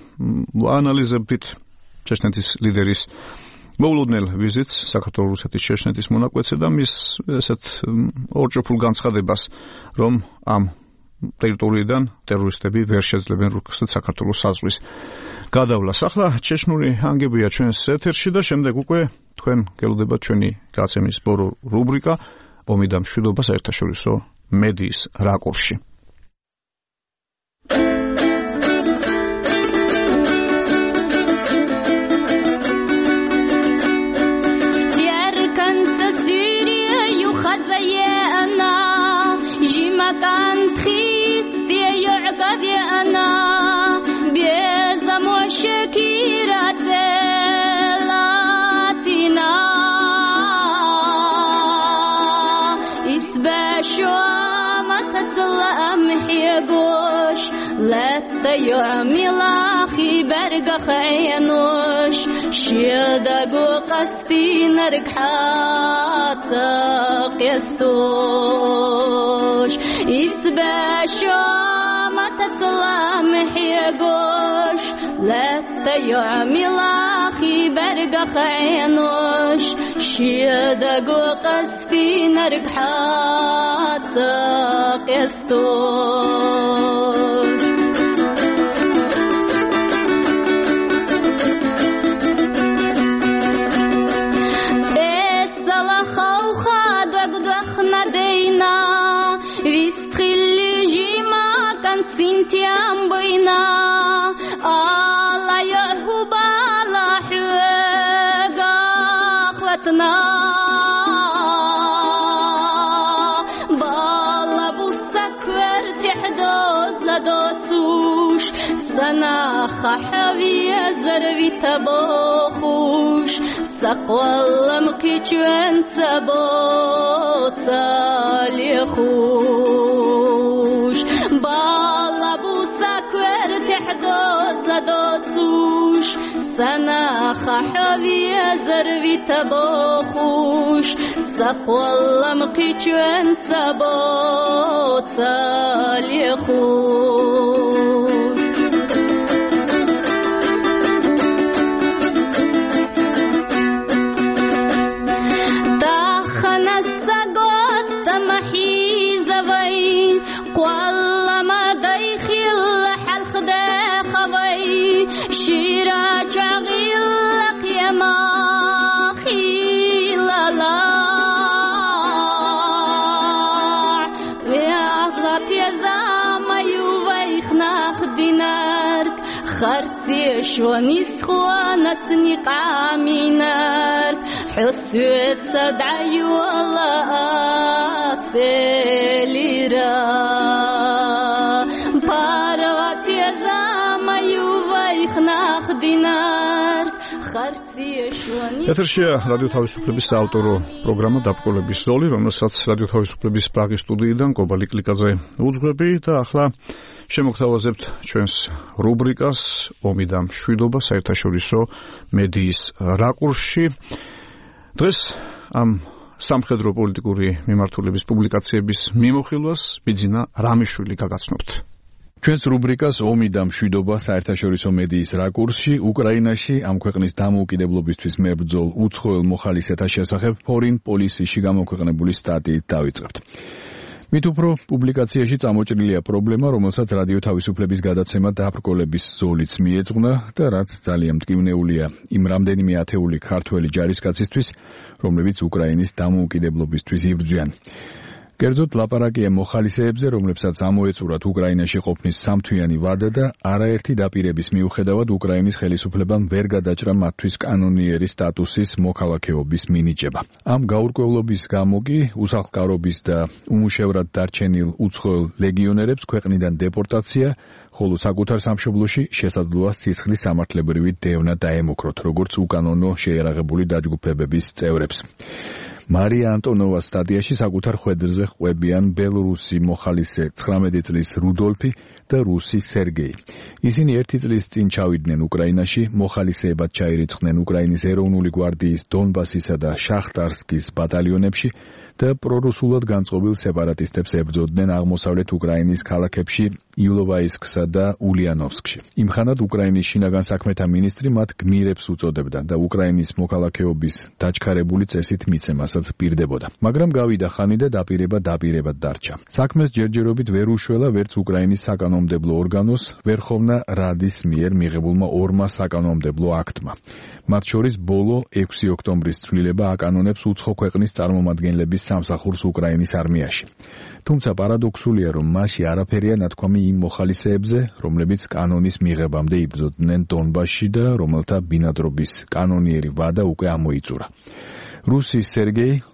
აანალიზებით ჩეჩნეთის ლიდერის მოულოდნელ ვიზიტს საქართველოს-რუსეთის ჩეჩნეთის მონაკვეთზე და მის ესეთ ორჭოფულ განცხადებას, რომ ამ ტერიტორიიდან ტერორისტები ვერ შეძლებენ რუსეთ-საქართველოს საზღვრის გადავლას. ახლა ჩეჩნური ანგებია ჩვენს ეთერში და შემდეგ უკვე თქვენ გელოდებათ ჩვენი გაცემის ბორო რუბრიკა ომი და მშვიდობა საერთაშორისო მედიის რაკურსში. Shakira يعملخي برقخ عينوش شيدقو قستي نرق حاتق يستوش يسباشو ما تتسلامح يقوش لا يعملخي برقخ عينوش شيدقو قستي نرق حاتق يستوش سنتيام بينا الله يهوب على حوق أخوتنا بالله بوسكر تحدوز لدوتوش سناخ حبي زربي تبوخوش سقوال مقيتشوان تبوت ليخوش زدوتوش سناخ حبي زربي تبوخوش سقوال مقيتشوان تبوت ليخوش تاخنا السقوت تمحي زبي قوال ما دايخل شيرا جغيلك يا ماخي لا لا ويعطلت يا زاما يوبيخنا خدينارك خرسي شواني سخوانة سنيق عامينارك حسوت سدعي والله سيليرا بارغت يا زاما ეთერშია რადიო თავისუფლების საავტორო პროგრამა დაბკოლების ზოლი, რომელსაც რადიო თავისუფლების პრაღის სტუდიიდან კობა ლიკლიკაძე უძღვები და ახლა შემოგთავაზებთ ჩვენს რუბრიკას ომი და მშვიდობა საერთაშორისო მედიის რაკურსში. დღეს ამ სამხედრო პოლიტიკური მიმართულების პუბლიკაციების მიმოხილვას ბიძინა რამიშვილი გაგაცნობთ. ჩვენს რუბრიკას ომი და მშვიდობა საერთაშორისო მედიის რაკურსში უკრაინაში ამ ქვეყნის დამოუკიდებლობისთვის მებრძოლ უცხოელ მოხალისეთა შესახებ Foreign Policy-ში გამოქვეყნებული სტატიით დავიწყებთ. მით უფრო პუბლიკაციაში წამოჭრილია პრობლემა, რომელსაც რადიო თავისუფლების გადაცემა დაბრკოლების ზოლიც მიეძღვნა და რაც ძალიან მტკივნეულია იმ რამდენიმე ათეული ქართველი ჯარისკაცისთვის, რომლებიც უკრაინის დამოუკიდებლობისთვის იბრძვიან. კერძოდ ლაპარაკია მოხალისეებზე, რომლებსაც ამოეწურათ უკრაინაში ყოფნის სამთვიანი ვადა და არაერთი დაპირების მიუხედავად უკრაინის ხელისუფლებამ ვერ გადაჭრა მათთვის კანონიერი სტატუსის მოქალაქეობის მინიჭება. ამ გაურკვევლობის გამო კი უსახლკარობის და უმუშევრად დარჩენილ უცხოელ ლეგიონერებს ქვეყნიდან დეპორტაცია, ხოლო საკუთარ სამშობლოში შესაძლოა სისხლის სამართლებრივი დევნა დაემუქროთ, როგორც უკანონო შეიარაღებული დაჯგუფებების წევრებს. მარია ანტონოვას სტატიაში საკუთარ ხვედრზე ყვებიან ბელორუსი მოხალისე 19 წლის რუდოლფი და რუსი სერგეი. ისინი 1 წლის წინ ჩავიდნენ უკრაინაში, მოხალისეებად ჩაირიცხნენ უკრაინის ეროვნული გვარდიის დონბასისა და შახტარსკის ბატალიონებში და პრორუსულად განწყობილ სეპარატისტებს ებრძოდნენ აღმოსავლეთ უკრაინის ქალაქებში ილოვაისკსა და ულიანოვსკში. იმხანად უკრაინის შინაგან საქმეთა მინისტრი მათ გმირებს უწოდებდა და უკრაინის მოქალაქეობის დაჩქარებული წესით მიცემასაც პირდებოდა. მაგრამ გავიდა ხანი და დაპირებად დარჩა. საქმეს ჯერჯერობით ვერ უშველა ვერც უკრაინის საკანონმდებლო ორგანოს, ვერხოვნა რადის მიერ მიღებულმა ორმა საკანონმდებლო აქტმა. მათ შორის ბოლო 6 ოქტომბრის ცვლილება აკანონებს უცხო ქვეყნის წარმომადგენლების სამსახურს უკრაინის არმიაში. თუმცა პარადოქსულია, რომ მასში არაფერია ნათქვამი იმ მოხალისეებზე, რომლებიც კანონის მიღებამდე იბრძოდნენ დონბასში და რომელთა ბინადრობის კანონიერი ვადა უკვე ამოიწურა. რუსი სერგეი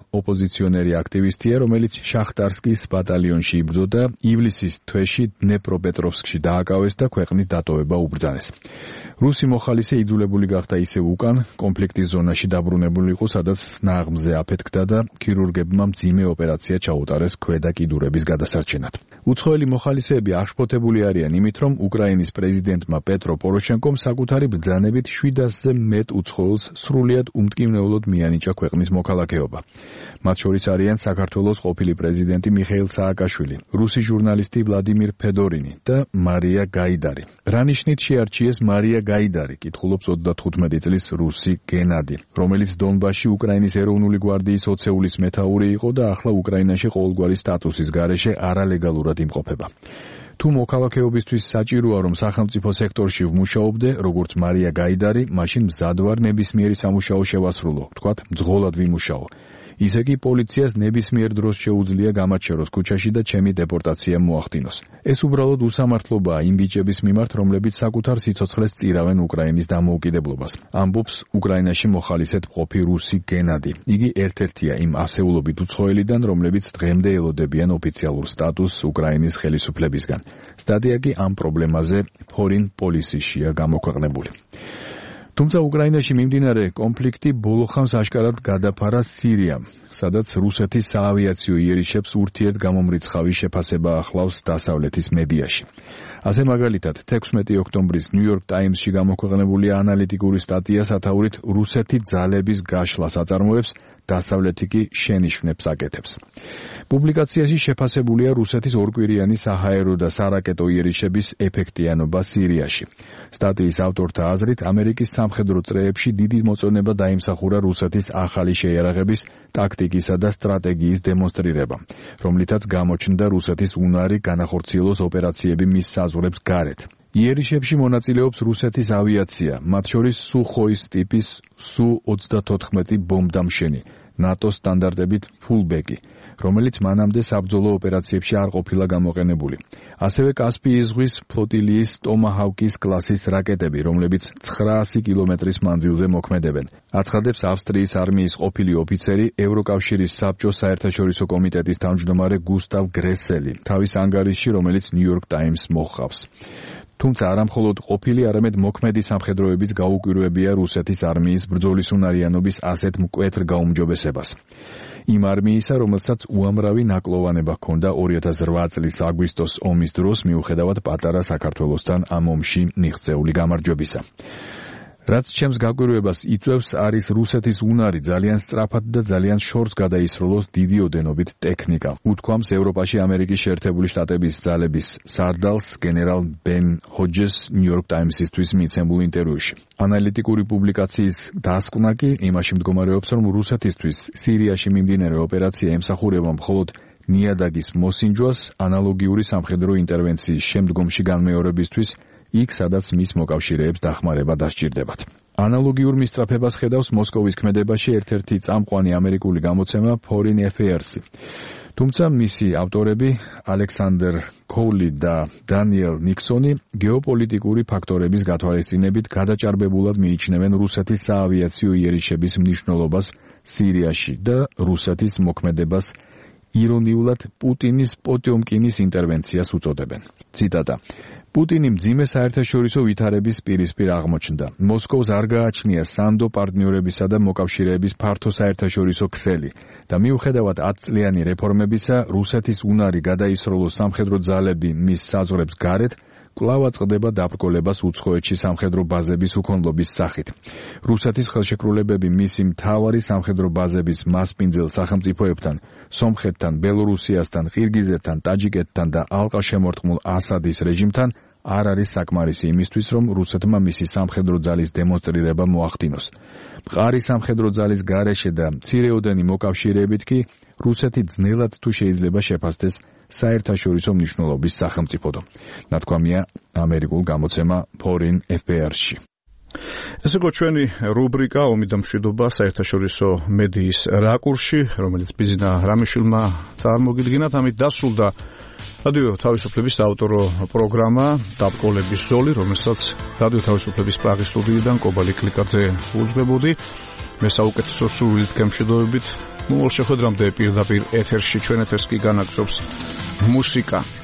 ოპოზიციონერი აქტივისტია, რომელიც შახტარსკის ბატალიონში იბრძოდა, ივლისის თვეში დნეპროპეტროვსკში დააკავეს და ქვეყნის დატოვება უბრძანეს. რუსი მოხალისე იძულებული გახდა ისევ უკან კონფლიქტის ზონაში დაბრუნებული იყო, სადაც ნაღმზე აფეთქდა და ქირურგებმა მძიმე ოპერაცია ჩაუტარეს ქვედა კიდურების გადასარჩენად. უცხოელი მოხალისეები აღშფოთებული არიან იმით, რომ უკრაინის პრეზიდენტმა პეტრო პოროშენკომ საკუთარი ბრძანებით 700-ზე მეტ უცხოელს სრულიად უმტკივნეულოდ მიანიჭა ქვეყნის მოქალაქეობა. მათ შორის არიან საქართველოს ყოფილი პრეზიდენტი მიხეილ სააკაშვილი, რუსი ჟურნალისტი ვლადიმირ ფედორინი და მარია გაიდარი. რა ნიშნით შეარჩიეს მარია გაიდარი, კითხულობს 35 წლის რუსი გენადი, რომელიც დონბასში უკრაინის ეროვნული გვარდიის ოცეულის მეთაური იყო და ახლა უკრაინაში ყოველგვარი სტატუსის გარეშე არალეგალურად იმყოფება. თუ მოქალაქეობისთვის საჭიროა, რომ სახელმწიფო სექტორში ვმუშაობდე, როგორც მარია გაიდარი, მაშინ მზად ვარ ნებისმიერი სამუშაო შევასრულო, ვთქვათ, მძღოლად ვიმუშაო. ისე კი პოლიციას ნებისმიერ დროს შეუძლია გამაჩეროს ქუჩაში და ჩემი დეპორტაცია მოახდინოს. ეს უბრალოდ უსამართლობაა იმ ბიჭების მიმართ, რომლებიც საკუთარ სიცოცხლეს წირავენ უკრაინის დამოუკიდებლობას. ამბობს უკრაინაში მოხალისედ მყოფი რუსი გენადი. იგი ერთ-ერთია იმ ასეულობით უცხოელიდან, რომლებიც დღემდე ელოდებიან ოფიციალურ სტატუსს უკრაინის ხელისუფლებისგან. სტატია კი ამ პრობლემაზე Foreign Policy-შია გამოქვეყნებული. თუმცა უკრაინაში მიმდინარე კონფლიქტი ბოლოხანს აშკარად გადაფარა სირიამ, სადაც რუსეთის საავიაციო იერიშებს ურთიერთგამომრიცხავი შეფასება ახლავს დასავლეთის მედიაში. ასე მაგალითად 16 ოქტომბრის New York Times-ში გამოქვეყნებული ანალიტიკური სტატია სათაურით რუსეთი ძალების გაშლას აწარმოებს, დასავლეთი კი შენიშვნებს აკეთებს. პუბლიკაციაში შეფასებულია რუსეთის ორკვირიანი საჰაერო და სარაკეტო იერიშების ეფექტიანობა სირიაში. სტატიის ავტორთა აზრით, ამერიკის სამხედრო წრეებში დიდი მოწონება დაიმსახურა რუსეთის ახალი შეიარაღების, ტაქტიკისა და სტრატეგიის დემონსტრირებამ, რომლითაც გამოჩნდა რუსეთის უნარი განახორციელოს ოპერაციები მის საზღვრებს გარეთ. იერიშებში მონაწილეობს რუსეთის ავიაცია, მათ შორის სუხოის ტიპის Su-34 ბომბდამშენი, ნატოს სტანდარტებით ფულბეგი, რომელიც მანამდე საბრძოლო ოპერაციებში არ ყოფილა გამოყენებული. ასევე კასპიის ზღვის ფლოტილიის ტომაჰავკის კლასის რაკეტები, რომლებიც 900 კილომეტრის მანძილზე მოქმედებენ. აცხადებს ავსტრიის არმიის ყოფილი ოფიცერი, ევროკავშირის საბჭოს საერთაშორისო კომიტეტის თავმჯდომარე გუსტავ გრესელი, თავის ანგარიშში, რომელიც New York Times მოჰყავს. თუმცა არა მხოლოდ ყოფილი, არამედ მოქმედი სამხედროებიც გაუკვირვებია რუსეთის არმიის ბრძოლისუნარიანობის ასეთ მკვეთრ გაუმჯობესებას. იმ არმიისა, რომელსაც უამრავი ნაკლოვანება ჰქონდა 2008 წლის აგვისტოს ომის დროს, მიუხედავად პატარა საქართველოსთან ამ ომში მიღწეული გამარჯვებისა. რაც ჩემს გაკვირვებას იწვევს, არის რუსეთის უნარი ძალიან სწრაფად და ძალიან შორს გადაისროლოს დიდი ოდენობით ტექნიკა. უთქვამს ევროპაში ამერიკის შეერთებული შტატების ძალების სარდალს გენერალ ბენ ჰოჯეს New York Times-ისთვის მიცემულ ინტერვიუში. ანალიტიკური პუბლიკაციის დასკვნა კი იმაში მდგომარეობს, რომ რუსეთისთვის სირიაში მიმდინარე ოპერაცია ემსახურება მხოლოდ ნიადაგის მოსინჯვას, ანალოგიური სამხედრო ინტერვენციის შემდგომში განმეორებისთვის, იქ სადაც მის მოკავშირეებს დახმარება დასჭირდებათ. ანალოგიურ მისწრაფებას ხედავს მოსკოვის ქმედებაში ერთ-ერთი წამყვანი ამერიკული გამოცემა Foreign Affairs. თუმცა მისი ავტორები ალექსანდერ კოული და დანიელ ნიქსონი გეოპოლიტიკური ფაქტორების გათვალისწინებით გადაჭარბებულად მიიჩნევენ რუსეთის საავიაციო იერიშების მნიშვნელობას სირიაში და რუსეთის მოქმედებას ირონიულად პუტინის პოტიომკინის ინტერვენციას უწოდებენ. ციტატა: პუტინი მძიმე საერთაშორისო ვითარების პირისპირ აღმოჩნდა. მოსკოვს არ გააჩნია სანდო პარტნიორებისა და მოკავშირეების ფართო საერთაშორისო ქსელი და მიუხედავად 10 წლიანი რეფორმებისა, რუსეთის უნარი გადაისროლოს სამხედრო ძალები მის საზღვრებს გარეთ, კვლავ აწყდება დაბრკოლებას უცხოეთში სამხედრო ბაზების უქონლობის სახით. რუსეთის ხელშეკრულებები მისი მთავარი სამხედრო ბაზების მასპინძელ სახელმწიფოებთან, სომხეთთან, ბელორუსიასთან, ყირგიზეთთან, ტაჯიკეთთან და ალყაშემორტყმულ ასადის რეჟიმთან არ არის საკმარისი იმისთვის, რომ რუსეთმა მისი სამხედრო ძალის დემონსტრირება მოახდინოს. მყარი სამხედრო ძალის გარეშე და მცირეოდენი მოკავშირეებით კი რუსეთი ძნელად თუ შეიძლება შეფასდეს საერთაშორისო მნიშვნელობის სახელმწიფოდო. ნათქვამია ამერიკულ გამოცემა Foreign Affairs-ში. ეს იყო ჩვენი რუბრიკა ომი და მშვიდობა საერთაშორისო მედიის რაკურსში, რომელიც ბიზნა რამიშვილმა წარმოგიდგინათ. ამით დასრულდა რადიო თავისუფლების საავტორო პროგრამა დაბრკოლების ზოლი, რომელსაც რადიო თავისუფლების პრაღის სტუდიიდან კობალი კლიკაძე უძღვებოდი. მე საუკეთესო სურვილით გემშვიდობებით. მოვალ შეხვედრამდე პირდაპირ ეთერში ჩვენეთერს კი განაგზობს მუსიკა.